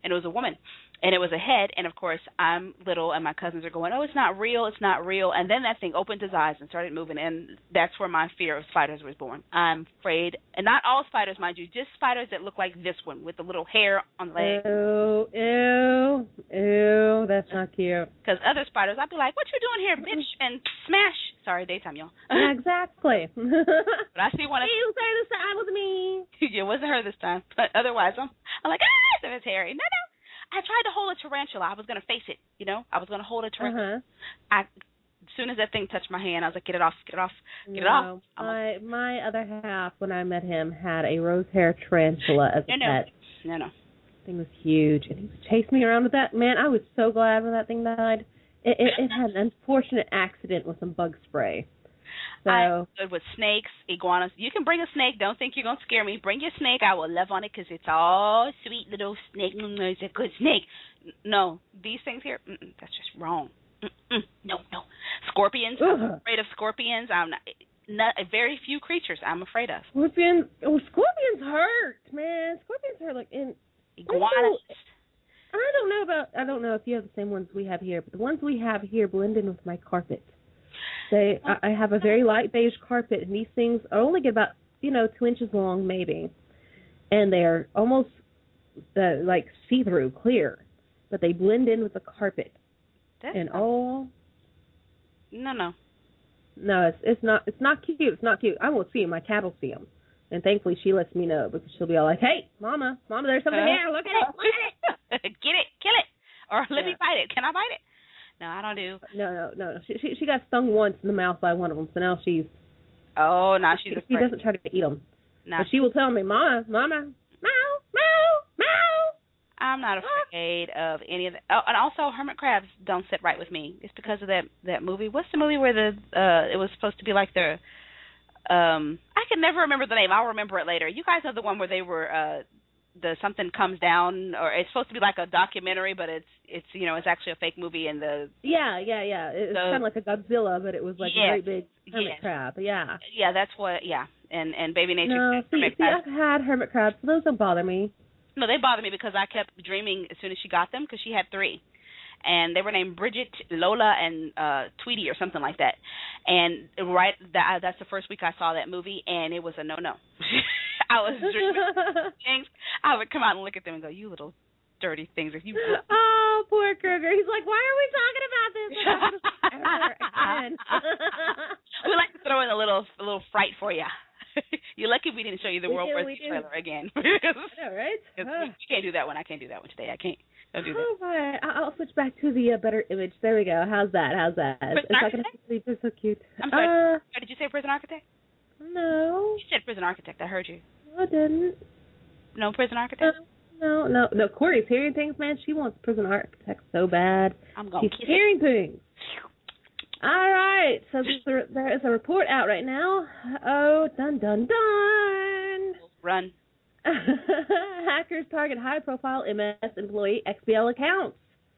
and it was a woman. And it was a head, and of course, I'm little, and my cousins are going, oh, it's not real, it's not real. And then that thing opened his eyes and started moving, and that's where my fear of spiders was born. I'm afraid, and not all spiders, mind you, just spiders that look like this one with the little hair on the leg. Ew, ew, ew, that's not cute. Because other spiders, I'd be like, what you doing here, bitch, and smash. Sorry, daytime, y'all. Exactly. But I see one of... You say this time, it was me. It wasn't her this time, but otherwise, I'm, I'm like, ah, that was Harry. No, no. I tried to hold a tarantula. I was going to face it, you know. I was going to hold a tarantula. Uh-huh. I, as soon as that thing touched my hand, I was like, get it off, get it off, get no, it off. My, a- my other half, when I met him, had a rose hair tarantula as a no, pet. No, no. That thing was huge. And he would chase me around with that. Man, I was so glad when that thing died. It, it, it had an unfortunate accident with some bug spray. So I'm good with snakes, iguanas. You can bring a snake. Don't think you're going to scare me. Bring your snake. I will love on it because it's all sweet little snake. It's a good snake. No, these things here, mm-mm, that's just wrong. Mm-mm, no, no. Scorpions. Ugh. I'm afraid of scorpions. I'm not, not very few creatures I'm afraid of. Scorpions. Oh, scorpions hurt, man. Scorpions hurt. Like in iguanas. I don't know about. I don't know if you have the same ones we have here, but the ones we have here blend in with my carpet. They, I have a very light beige carpet, and these things only get about, you know, two inches long, maybe, and they're almost uh, like see-through, clear, but they blend in with the carpet. That's and all. No, no, no, it's it's not it's not cute. It's not cute. I won't see them. My cat will see them, and thankfully she lets me know because she'll be all like, "Hey, mama, mama, there's something uh, here. Look at it, look at it, get it, kill it, or let yeah. me bite it. Can I bite it?" No, I don't do. No, no, no. She, she she got stung once in the mouth by one of them, so now she's. Oh, now she's. She, afraid. she doesn't try to eat them. No. But she will tell me, "Mama, Mama, meow, meow, meow." I'm not afraid of any of that. Oh, and also hermit crabs don't sit right with me. It's because of that that movie. What's the movie where the uh it was supposed to be like the um I can never remember the name. I'll remember it later. You guys know the one where they were uh the something comes down, or it's supposed to be like a documentary, but it's it's you know it's actually a fake movie. And the yeah yeah yeah it's so, kind of like a Godzilla, but it was like yes, a very big hermit yes. crab. Yeah yeah that's what yeah and and Baby Nature. No, see, hermit see I've had hermit crabs, so those don't bother me. No, they bother me because I kept dreaming as soon as she got them, because she had three. And they were named Bridget, Lola, and uh, Tweety or something like that. And right, that, that's the first week I saw that movie, and it was a no-no. I was dreaming things. I would come out and look at them and go, you little dirty things. You oh, poor Kruger. He's like, why are we talking about this ever again? We like to throw in a little, a little fright for you. You're lucky we didn't show you the we World do, War Z trailer again. I know, right? Oh. You can't do that one. I can't do that one today. I can't. Don't do that. Oh, my. I'll switch back to the uh, better image. There we go. How's that? How's that? Prison it's Architect? Not gonna be so cute. I'm sorry. Uh, Did you say Prison Architect? No. You said Prison Architect. I heard you. I didn't. No Prison Architect? No, no, no. Corey's hearing things, man. She wants Prison Architect so bad. I'm going to She's hearing things. All right, so there is a report out right now. Oh, dun, dun, dun. Run. Hackers target high-profile M S employee X B L accounts.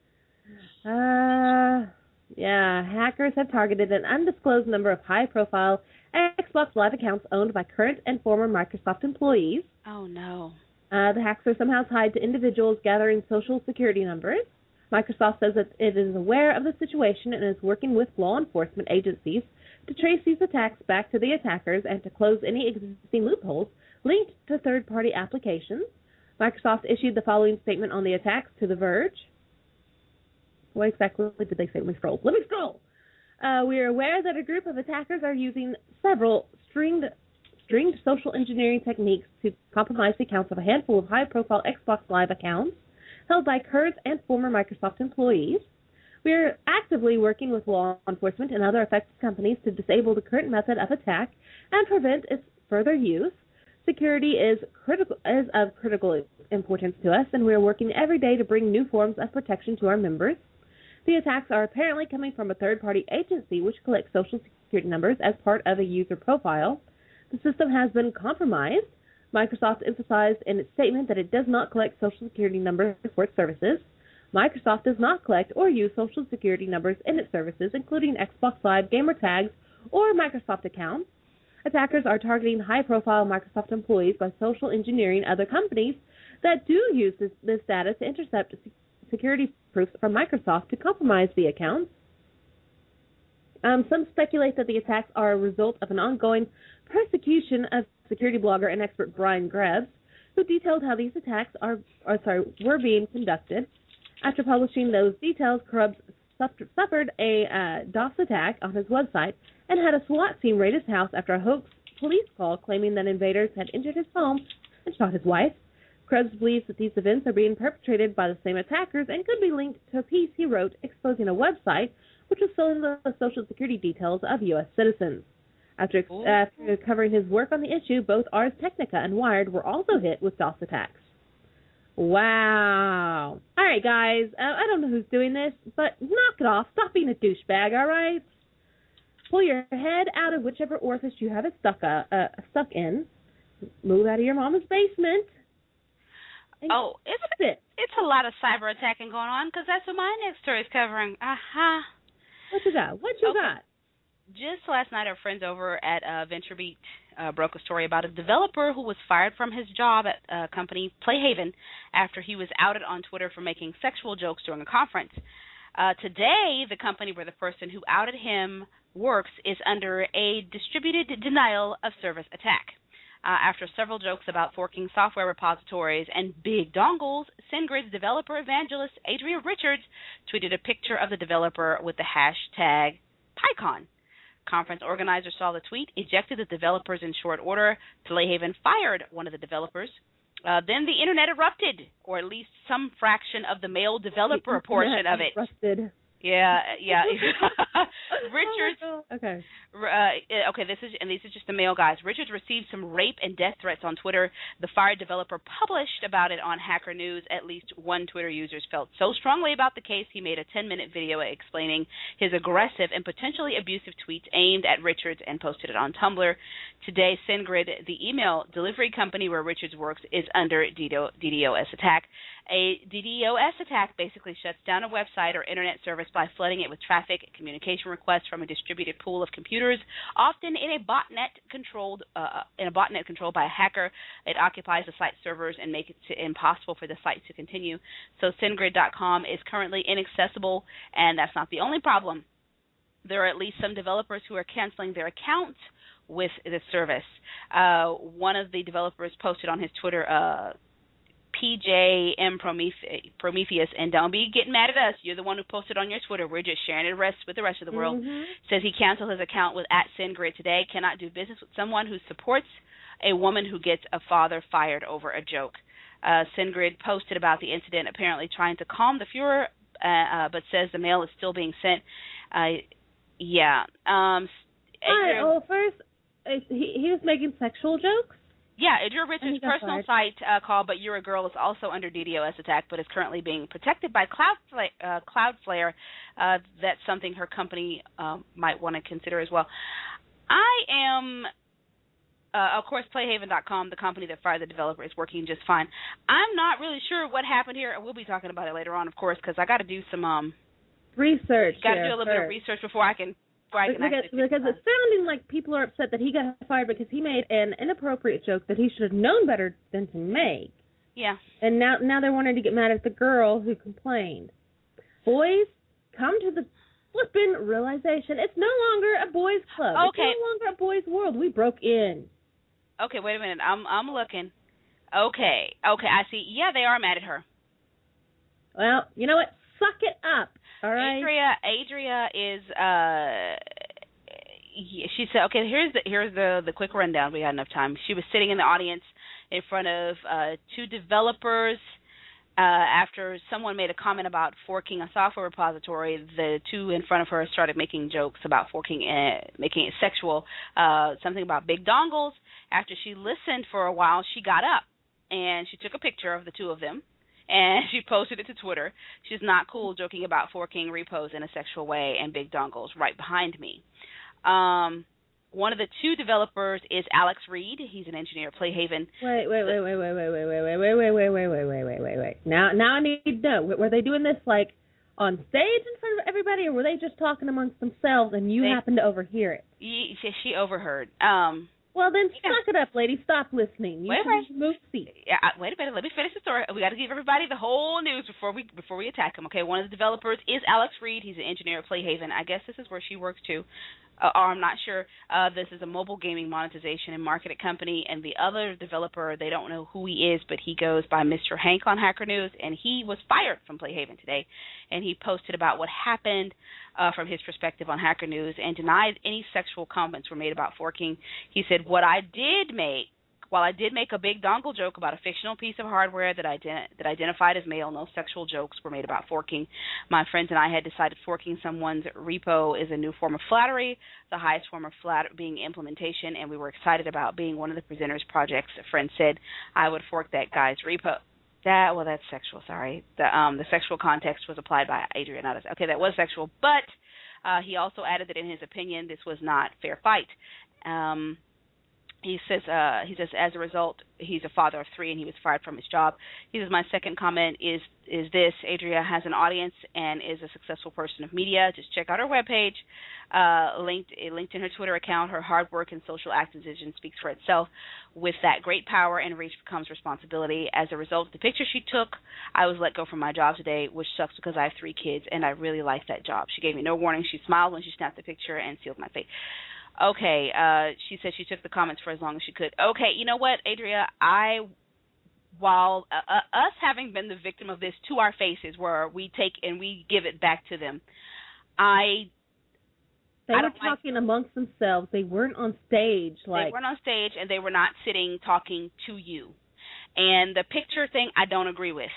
Uh, yeah, hackers have targeted an undisclosed number of high-profile Xbox Live accounts owned by current and former Microsoft employees. Oh, no. Uh, the hacks are somehow tied to individuals gathering social security numbers. Microsoft says that it is aware of the situation and is working with law enforcement agencies to trace these attacks back to the attackers and to close any existing loopholes linked to third-party applications. Microsoft issued the following statement on the attacks to The Verge. What exactly did they say? Let me scroll. Let me scroll. Uh, we are aware that a group of attackers are using several stringed, stringed social engineering techniques to compromise the accounts of a handful of high-profile Xbox Live accounts held by current and former Microsoft employees. We are actively working with law enforcement and other affected companies to disable the current method of attack and prevent its further use. Security is critical is of critical importance to us, and we are working every day to bring new forms of protection to our members. The attacks are apparently coming from a third-party agency which collects social security numbers as part of a user profile. The system has been compromised. Microsoft emphasized in its statement that it does not collect social security numbers for its services. Microsoft does not collect or use social security numbers in its services, including Xbox Live gamer tags or Microsoft accounts. Attackers are targeting high-profile Microsoft employees by social engineering other companies that do use this, this data to intercept security proofs from Microsoft to compromise the accounts. Um, some speculate that the attacks are a result of an ongoing persecution of security blogger and expert Brian Krebs, who detailed how these attacks are, are sorry, were being conducted. After publishing those details, Krebs suffered a uh, DOS attack on his website and had a SWAT team raid his house after a hoax police call claiming that invaders had entered his home and shot his wife. Krebs believes that these events are being perpetrated by the same attackers and could be linked to a piece he wrote exposing a website which was selling the social security details of U S citizens. After, uh, after covering his work on the issue, both Ars Technica and Wired were also hit with DOS attacks. Wow. All right, guys. Uh, I don't know who's doing this, but knock it off. Stop being a douchebag, all right? Pull your head out of whichever orifice you have it stuck, uh, uh, stuck in. Move out of your mama's basement. Oh, it's, it. it's a lot of cyber attacking going on, because that's what my next story is covering. Aha. Uh-huh. What you got? What you okay. got? Just last night, our friends over at uh, VentureBeat uh, broke a story about a developer who was fired from his job at a uh, company, Playhaven, after he was outed on Twitter for making sexual jokes during a conference. Uh, today, the company where the person who outed him works is under a distributed denial of service attack. Uh, after several jokes about forking software repositories and big dongles, SendGrid's developer evangelist Adria Richards tweeted a picture of the developer with the hashtag PyCon. Conference organizers saw the tweet, ejected the developers in short order. Playhaven fired one of the developers. Uh, then the internet erupted, or at least some fraction of the male developer portion of it. Erupted. Yeah, yeah. Richards. Oh okay. Uh, okay, this is and these are just the male guys. Richards received some rape and death threats on Twitter. The fired developer published about it on Hacker News. At least one Twitter user felt so strongly about the case, he made a ten-minute video explaining his aggressive and potentially abusive tweets aimed at Richards and posted it on Tumblr. Today, SendGrid, the email delivery company where Richards works, is under D DDoS attack. A D DDoS attack basically shuts down a website or internet service by flooding it with traffic, communication requests from a distributed pool of computers, often in a botnet controlled uh, in a botnet controlled by a hacker. It occupies the site servers and makes it impossible for the site to continue. So SendGrid dot com is currently inaccessible, and that's not the only problem. There are at least some developers who are canceling their accounts with the service. Uh, one of the developers posted on his Twitter, uh, P J M Prometheus, and don't be getting mad at us. You're the one who posted on your Twitter. We're just sharing the rest with the rest of the world. Mm-hmm. Says he canceled his account with at SendGrid today. Cannot do business with someone who supports a woman who gets a father fired over a joke. Uh, SendGrid posted about the incident, apparently trying to calm the furor, uh, uh, but says the mail is still being sent. Uh, yeah. Um, All right. Well, first, he he was making sexual jokes. Yeah, Adria Richards' personal fired. site uh, called But You're a Girl is also under DDoS attack, but is currently being protected by Cloudflare. Uh, Cloudflare. Uh, that's something her company uh, might want to consider as well. I am, uh, of course, Playhaven dot com, the company that fired the developer, is working just fine. I'm not really sure what happened here. We'll be talking about it later on, of course, because I got to do some um, research. Got to do a little bit of research before I can. Because, because it's sounding like people are upset that he got fired because he made an inappropriate joke that he should have known better than to make. Yeah. And now now they're wanting to get mad at the girl who complained. Boys, come to the flipping realization. It's no longer a boys' club. Okay. It's no longer a boys' world. We broke in. Okay, wait a minute. I'm I'm looking. Okay. Okay, I see. Yeah, they are mad at her. Well, you know what? Suck it up. All right. Adria, Adria is. Uh, she said, "Okay, here's the here's the the quick rundown. We got enough time." She was sitting in the audience in front of uh, two developers. Uh, after someone made a comment about forking a software repository, the two in front of her started making jokes about forking it, making it sexual. Uh, something about big dongles. After she listened for a while, she got up and she took a picture of the two of them. And she posted it to Twitter. She's not cool joking about forking repos in a sexual way and big dongles right behind me. Um, one of the two developers is Alex Reed. He's an engineer at Playhaven. Wait, wait, wait, wait, wait, wait, wait, wait, wait, wait, wait, wait, wait, wait, wait, wait, wait, wait. Now, now I need to know. Were they doing this like on stage in front of everybody, or were they just talking amongst themselves and you they, happened to overhear it? She, she overheard. Um, Well, then Yeah. suck it up, lady. Stop listening. You Wait, can wait. move seats. Yeah, I- wait a minute. Let me finish the story. We got to give everybody the whole news before we before we attack him. Okay, one of the developers is Alex Reed. He's an engineer at Playhaven. I guess this is where she works too, uh, or I'm not sure. Uh, this is a mobile gaming monetization and marketing company, and the other developer, they don't know who he is, but he goes by Mister Hank on Hacker News, and he was fired from Playhaven today, and he posted about what happened uh, from his perspective on Hacker News and denied any sexual comments were made about forking. He said, "What I did make." While I did make a big dongle joke about a fictional piece of hardware that, ident- that identified as male, no sexual jokes were made about forking. My friends and I had decided forking someone's repo is a new form of flattery, the highest form of flattery being implementation, and we were excited about being one of the presenters' projects. A friend said I would fork that guy's repo. That well, that's sexual. Sorry, the um the sexual context was applied by Adria. Not as, okay, that was sexual, but uh, he also added that in his opinion, this was not fair fight. Um, He says, uh, he says, as a result, he's a father of three and he was fired from his job. He says, my second comment is is this: Adria has an audience and is a successful person of media. Just check out her webpage, uh, linked linked in her Twitter account. Her hard work and social activism speaks for itself. With that great power and reach comes responsibility. As a result of the picture she took, I was let go from my job today, which sucks because I have three kids and I really like that job. She gave me no warning. She smiled when she snapped the picture and sealed my fate. Okay, uh, she said she took the comments for as long as she could. Okay, you know what, Adria? I, while uh, uh, us having been the victim of this to our faces, where we take and we give it back to them, I. They I were don't talking like, amongst themselves. They weren't on stage. Like they weren't on stage, and they were not sitting talking to you. And the picture thing, I don't agree with.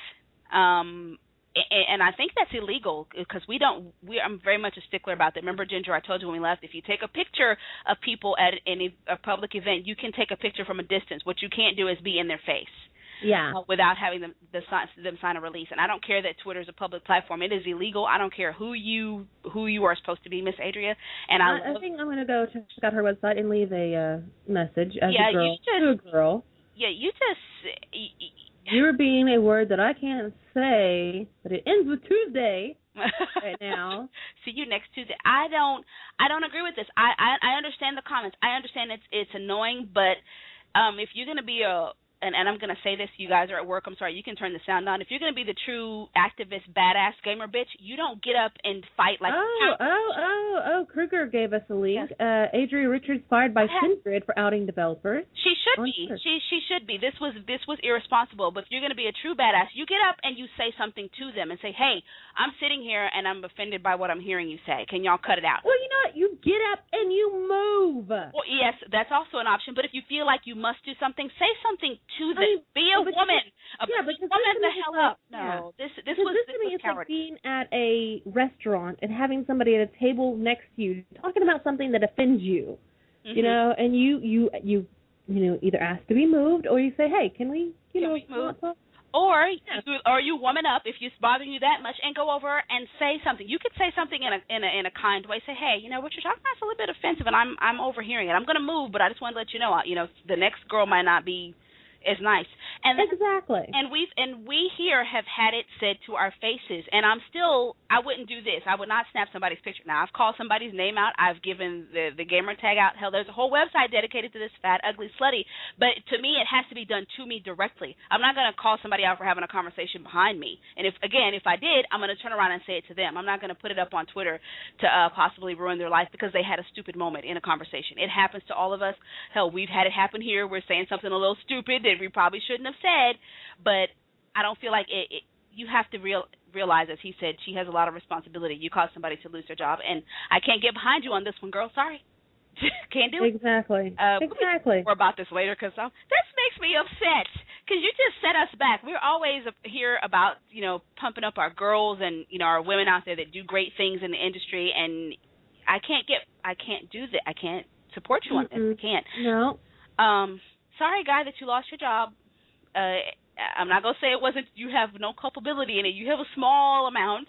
Um, and I think that's illegal because we don't. We I'm very much a stickler about that. Remember, Ginger, I told you when we left, if you take a picture of people at any a public event, you can take a picture from a distance. What you can't do is be in their face. Yeah. Uh, without having them the, them sign a release. And I don't care that Twitter is a public platform. It is illegal. I don't care who you who you are supposed to be, Miss Adria. And I, I, I think I'm going to go check out her website and leave a uh, message as yeah, a girl you just, to a girl. Yeah, you just. You're being a word that I can't say, but it ends with Tuesday right now. See you next Tuesday. I don't. I don't agree with this. I, I I understand the comments. I understand it's it's annoying, but um, if you're going to be a And, and I'm going to say this, you guys are at work, I'm sorry, you can turn the sound on. If you're going to be the true activist, badass gamer bitch, you don't get up and fight like... Oh, oh, oh, oh, Kruger gave us a link. Yes. Uh, Adria Richards fired by Yeah. Kindred for outing developers. She should On be. Twitter. She she should be. This was this was irresponsible. But if you're going to be a true badass, you get up and you say something to them and say, hey, I'm sitting here and I'm offended by what I'm hearing you say. Can y'all cut it out? Well, you know what? You get up and you move. Well, yes, that's also an option. But if you feel like you must do something, say something to them. I mean, be a but woman. You, a yeah, but woman the hell like, up. No, yeah. this this because was this this to me was is like cowardice. being at a restaurant and having somebody at a table next to you talking about something that offends you. Mm-hmm. You know, and you you you you know either ask to be moved or you say, hey, can we you Can know we move? talk? Or Yeah. you, or you woman up if it's bothering you that much and go over and say something. You could say something in a in a in a kind way. Say, hey, you know what you're talking about is a little bit offensive, and I'm I'm overhearing it. I'm going to move, but I just want to let you know, you know, the next girl might not be as nice. And then, Exactly. And we've and we here have had it said to our faces, and I'm still I wouldn't do this. I would not snap somebody's picture. Now I've called somebody's name out. I've given the the gamer tag out. Hell, there's a whole website dedicated to this fat, ugly, slutty. But to me, it has to be done to me directly. I'm not going to call somebody out for having a conversation behind me. And if again, if I did, I'm going to turn around and say it to them. I'm not going to put it up on Twitter to uh, possibly ruin their life because they had a stupid moment in a conversation. It happens to all of us. Hell, we've had it happen here. We're saying something a little stupid that we probably shouldn't have said, but I don't feel like it, it you have to real, realize, as he said, she has a lot of responsibility. You cause somebody to lose their job, and I can't get behind you on this one, girl. Sorry. Can't do it. Exactly. Uh, exactly. More about this later because this makes me upset because you just set us back. We're always here about, you know, pumping up our girls and, you know, our women out there that do great things in the industry, and I can't get, I can't do that. I can't support you on Mm-mm. this. I can't. No. Um, sorry, guy, that you lost your job. Uh, I'm not going to say it wasn't, you have no culpability in it. You have a small amount.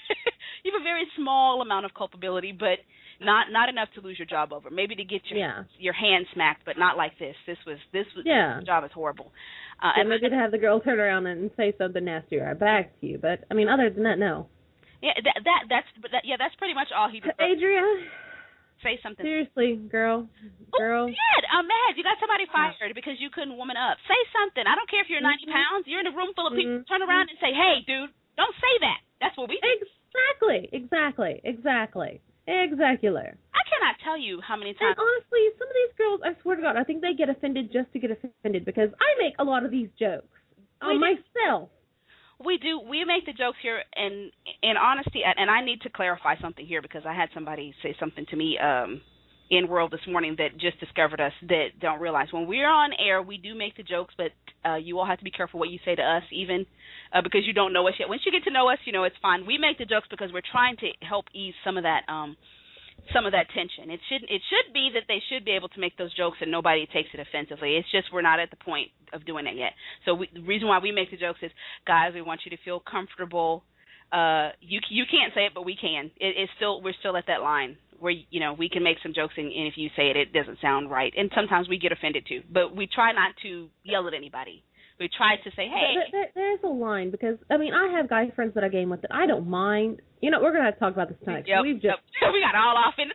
You have a very small amount of culpability, but not not enough to lose your job over. Maybe to get your Yeah. your hand smacked, but not like this. This was, this was, Yeah. this job is horrible. Uh, Yeah, and maybe to have the girl turn around and say something nasty right back to you. But, I mean, other than that, no. yeah, that, that, that's, but that, yeah, that's pretty much all he did. Adria, Say something. Seriously, girl. Girl. Oh, mad. I'm mad. You got somebody fired because you couldn't woman up. Say something. I don't care if you're ninety mm-hmm. pounds. You're in a room full of people. Mm-hmm. Turn around and say, hey, dude, don't say that. That's what we do. Exactly. Exactly. Exactly. Exactly. I cannot tell you how many times. And honestly, some of these girls, I swear to God, I think they get offended just to get offended because I make a lot of these jokes on we myself. We do. We make the jokes here, and in honesty, and I need to clarify something here because I had somebody say something to me um, in World this morning that just discovered us that don't realize when we're on air, we do make the jokes, but uh, you all have to be careful what you say to us, even uh, because you don't know us yet. Once you get to know us, you know it's fine. We make the jokes because we're trying to help ease some of that. Um, some of that tension. It should it should be that they should be able to make those jokes and nobody takes it offensively. It's just we're not at the point of doing it yet. So we, the reason why we make the jokes is, guys, we want you to feel comfortable. Uh, you you can't say it, but we can. It, it's still we're still at that line where you know we can make some jokes and, and if you say it, it doesn't sound right. And sometimes we get offended too. But we try not to yell at anybody. We try to say, hey. There, there, there's a line because I mean I have guy friends that I game with that I don't mind. You know we're gonna have to talk about this tonight. Yep, We've just yep. we got all off in it.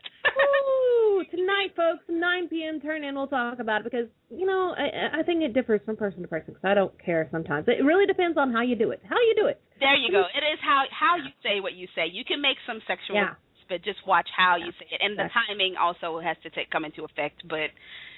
Ooh, tonight, folks, nine p.m. Turn in. We'll talk about it because you know I, I think it differs from person to person because I don't care sometimes. It really depends on how you do it. How you do it. There you go. It is how how you say what you say. You can make some sexual, yeah. but just watch how you say it, and the exactly. timing also has to take, come into effect. But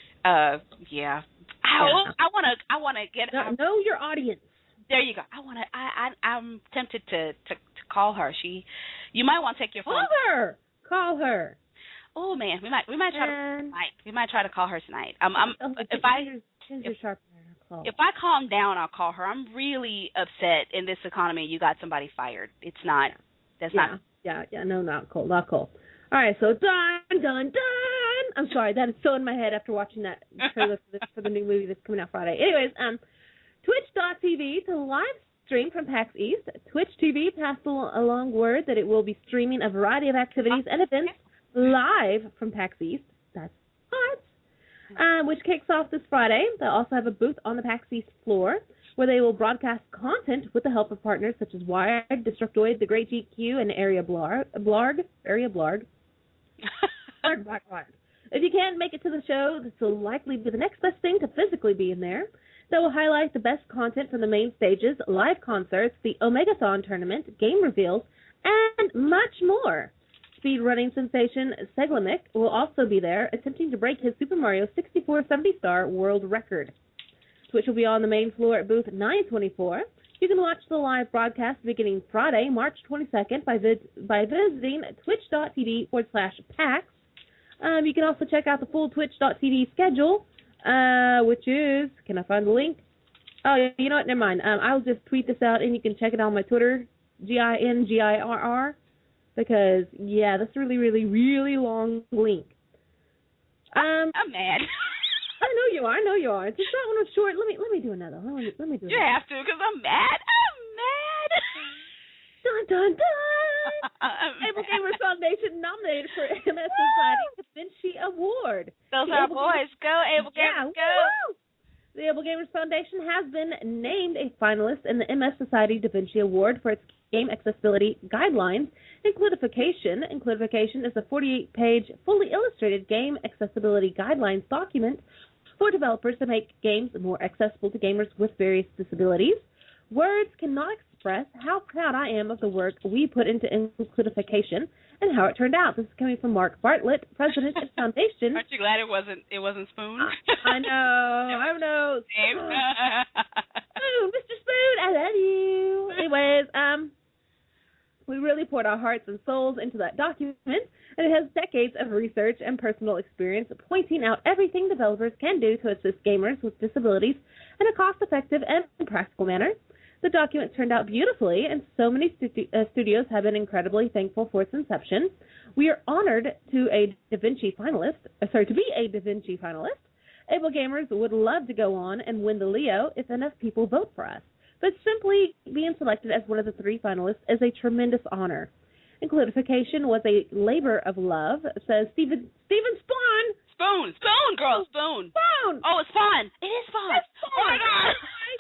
uh, yeah. I yeah. I want to I want to get know, know your audience. There you go. I want to. I, I I'm tempted to, to to call her. She, you might want to take your phone. Call her. Call her. Oh man, we might we might try and... to tonight. We might try to call her tonight. Um, I'm oh, if I if, call. if I calm down, I'll call her. I'm really upset in this economy. You got somebody fired. It's not. That's yeah, not. Yeah, yeah, no, not cool, not cool. All right, so done, done, done. I'm sorry, that is so in my head after watching that trailer for the, for the new movie that's coming out Friday. Anyways, um, Twitch dot T V to live stream from PAX East. Twitch T V passed al- along word that it will be streaming a variety of activities and events live from PAX East. That's hot. Uh, which kicks off this Friday. They'll also have a booth on the PAX East floor where they will broadcast content with the help of partners such as Wired, Destructoid, The Great G Q, and Area Blarg. Blarg? Area Blarg. Blarg, Blarg, Blarg. If you can't make it to the show, this will likely be the next best thing to physically be in there. That will highlight the best content from the main stages, live concerts, the Omegathon tournament, game reveals, and much more. Speedrunning sensation Seglamic will also be there, attempting to break his Super Mario sixty-four seventy star world record. Twitch will be on the main floor at booth nine twenty-four. You can watch the live broadcast beginning Friday, March twenty-second by, vid- by visiting twitch dot T V forward slash PAX. Um, you can also check out the full twitch dot T V schedule, uh, which is, can I find the link? Oh, you know what, never mind. Um, I'll just tweet this out and you can check it out on my Twitter, G I N G I R R, because, yeah, that's a really, really, really long link. Um, I'm mad. I know you are. I know you are. Just that one was short. Let me let me do another. Let me let me do. You another. have to, because I'm mad. I'm mad. Dun dun dun. Able Gamers Foundation nominated for M S Society Da Vinci Award. Those the are Able boys. Gamers, go Able Gamers, yeah, go. Woo! The Able Gamers Foundation has been named a finalist in the M S Society Da Vinci Award for its game accessibility guidelines. Includification. Includification is a forty-eight page, fully illustrated game accessibility guidelines document for developers to make games more accessible to gamers with various disabilities. Words cannot express how proud I am of the work we put into includification and how it turned out. This is coming from Mark Bartlett, president of the foundation. Aren't you glad it wasn't it wasn't Spoon? I know, I know. Spoon, Mister Spoon, I love you. Anyways, um, we really poured our hearts and souls into that document, and it has decades of research and personal experience pointing out everything developers can do to assist gamers with disabilities in a cost-effective and practical manner. The document turned out beautifully, and so many stu- uh, studios have been incredibly thankful for its inception. We are honored to a Da Vinci finalist, uh, sorry, to be a Da Vinci finalist. Able Gamers would love to go on and win the Leo if enough people vote for us. But simply being selected as one of the three finalists is a tremendous honor. Includification was a labor of love, says Stephen Stephen Spoon. Spoon, Spoon, girl, Spoon. Spoon. Oh, it's fun. It is fun. It's fun. Oh my God.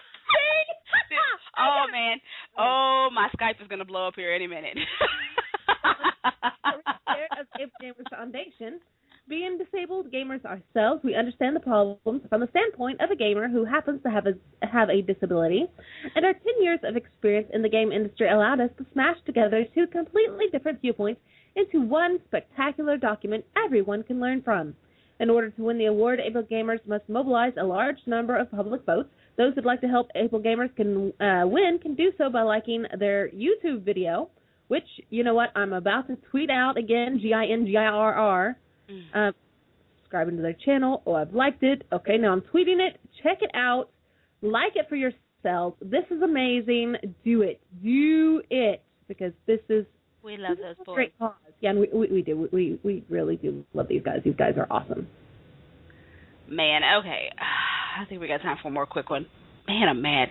Oh man. Oh, my Skype is gonna blow up here any minute. Of Able Gamers Foundation being disabled gamers ourselves, we understand the problems from the standpoint of a gamer who happens to have a have a disability, and our ten years of experience in the game industry allowed us to smash together two completely different viewpoints into one spectacular document everyone can learn from. In order to win the award, Able Gamers must mobilize a large number of public votes. Those who'd like to help Able Gamers can uh, win can do so by liking their YouTube video, which, you know what, I'm about to tweet out again, G I N G I R R. Uh, subscribing to their channel. Oh, I've liked it. Okay, now I'm tweeting it. Check it out. Like it for yourselves. This is amazing. Do it. Do it. Because this is we love this those is a boys. great cause. Yeah, and we, we, we do. We, we really do love these guys. These guys are awesome. Man, okay. I think we got time for one more quick one. Man, I'm mad.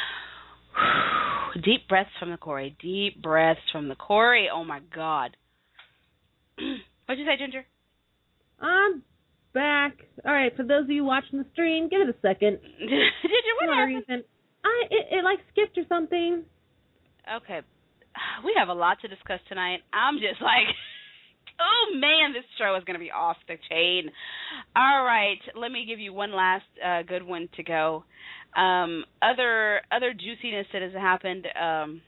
Deep breaths from the Corey. Deep breaths from the Corey. Oh, my God. What'd you say, Ginger? I'm back. All right, for those of you watching the stream, give it a second. Ginger, what happened? Reason. I, it, it, like, skipped or something. Okay. We have a lot to discuss tonight. I'm just like, oh, man, this show is going to be off the chain. All right, let me give you one last uh, good one to go. Um, other other juiciness that has happened, um,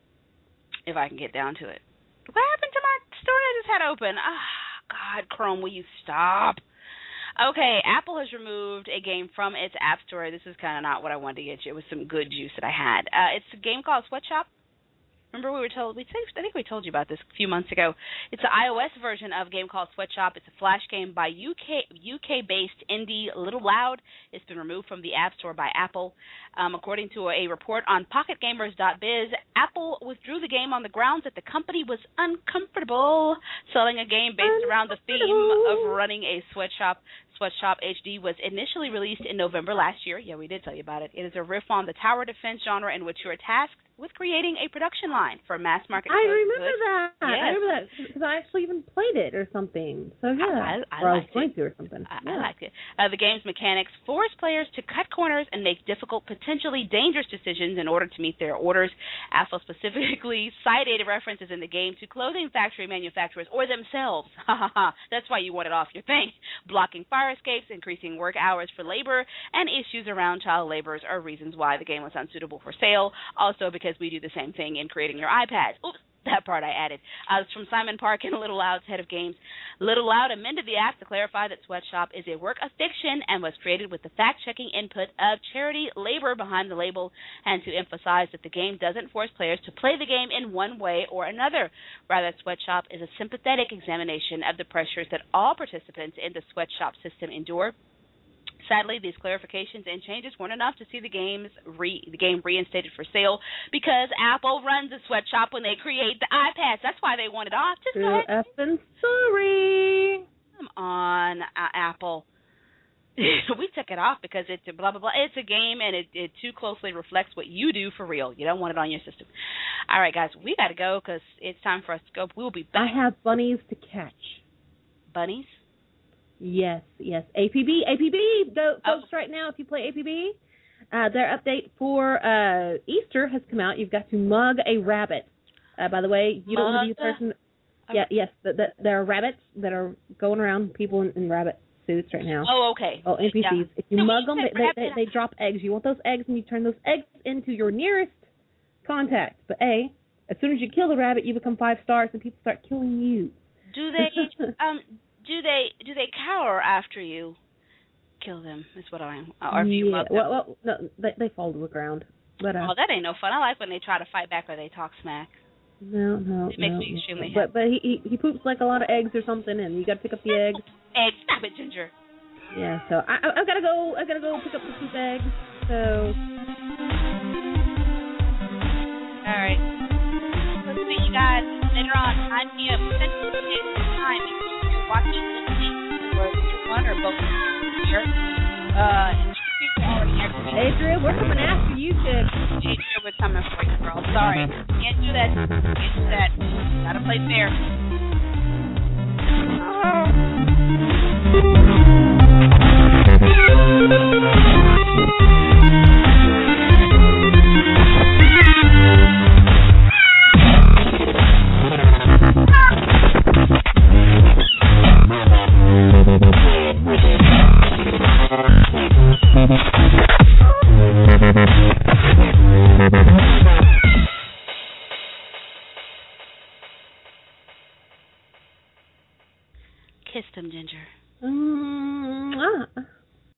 if I can get down to it. What happened to my story I just had open? Ah, God, Chrome, will you stop? Okay, Apple has removed a game from its App Store. This is kind of not what I wanted to get you. It was some good juice that I had. Uh, it's a game called Sweatshop. Remember we were told, we I think we told you about this a few months ago. It's an iOS version of a game called Sweatshop. It's a flash game by U K, U K-based indie Little Loud. It's been removed from the App Store by Apple. Um, according to a report on pocket gamers dot biz, Apple withdrew the game on the grounds that the company was uncomfortable selling a game based around the theme of running a sweatshop. Sweatshop H D was initially released in November last year. Yeah, we did tell you about it. It is a riff on the tower defense genre in which you are tasked with creating a production line for mass market. I remember goods. that. Yes. I remember that because I actually even played it or something. So yeah, I, I, I or I was liked going it. to or something. I, yeah. I liked it. Uh, the game's mechanics force players to cut corners and make difficult, potentially dangerous decisions in order to meet their orders. Apple specifically cited references in the game to clothing factory manufacturers or themselves. Ha ha ha. That's why you want it off your thing. Blocking fire escapes, increasing work hours for labor, and issues around child labor are reasons why the game was unsuitable for sale. Also because we do the same thing in creating your iPads. Oops, that part I added. Uh, it's from Simon Parkin, Little Loud's head of games. Little Loud amended the act to clarify that Sweatshop is a work of fiction and was created with the fact-checking input of charity labor behind the label, and to emphasize that the game doesn't force players to play the game in one way or another. Rather, Sweatshop is a sympathetic examination of the pressures that all participants in the Sweatshop system endure. Sadly, these clarifications and changes weren't enough to see the game's re, the game reinstated for sale because Apple runs a sweatshop when they create the iPads. That's why they want it off. Just go ahead. effing sorry. Come on, uh, Apple. We took it off because it's blah, blah, blah. It's a game, and it, it too closely reflects what you do for real. You don't want it on your system. All right, guys, we got to go because it's time for us to go. We will be back. I have bunnies to catch. Bunnies? Yes, yes. A P B, A P B, go, Oh. folks, right now, if you play A P B, uh, their update for uh, Easter has come out. You've got to mug a rabbit. Uh, by the way, you don't want to be the person. Yeah, yes, the, the, there are rabbits that are going around, people in, in rabbit suits right now. Oh, okay. Oh, N P Cs. Yeah. If you No, mug you them, said they, rabbit. they, they drop eggs. You want those eggs, and you turn those eggs into your nearest contact. But A, as soon as you kill the rabbit, you become five stars, and people start killing you. Do they um do they do they cower after you kill them? Is what I'm. Or if you yeah. mug them. Well, well, no, they, they fall to the ground. But uh, Oh, that ain't no fun. I like when they try to fight back or they talk smack. no, no, It makes no. me extremely But but he, he he poops like a lot of eggs or something, and you got to pick up the eggs. Eggs, stop it, Ginger. Yeah. So I I I've got to go. I got to go pick up the poop eggs. So. All right. Let's see you guys later on. nine p.m. Central Standard Time. If you're watching, listening, or either one or both, sure. Uh, people already actually. Adrian, we're coming after you, chick. Adrian, we're coming for you, girl. Sorry. Can't do that. Can't do that. Gotta play fair. Thank you. kissed him, Ginger. Mm-hmm.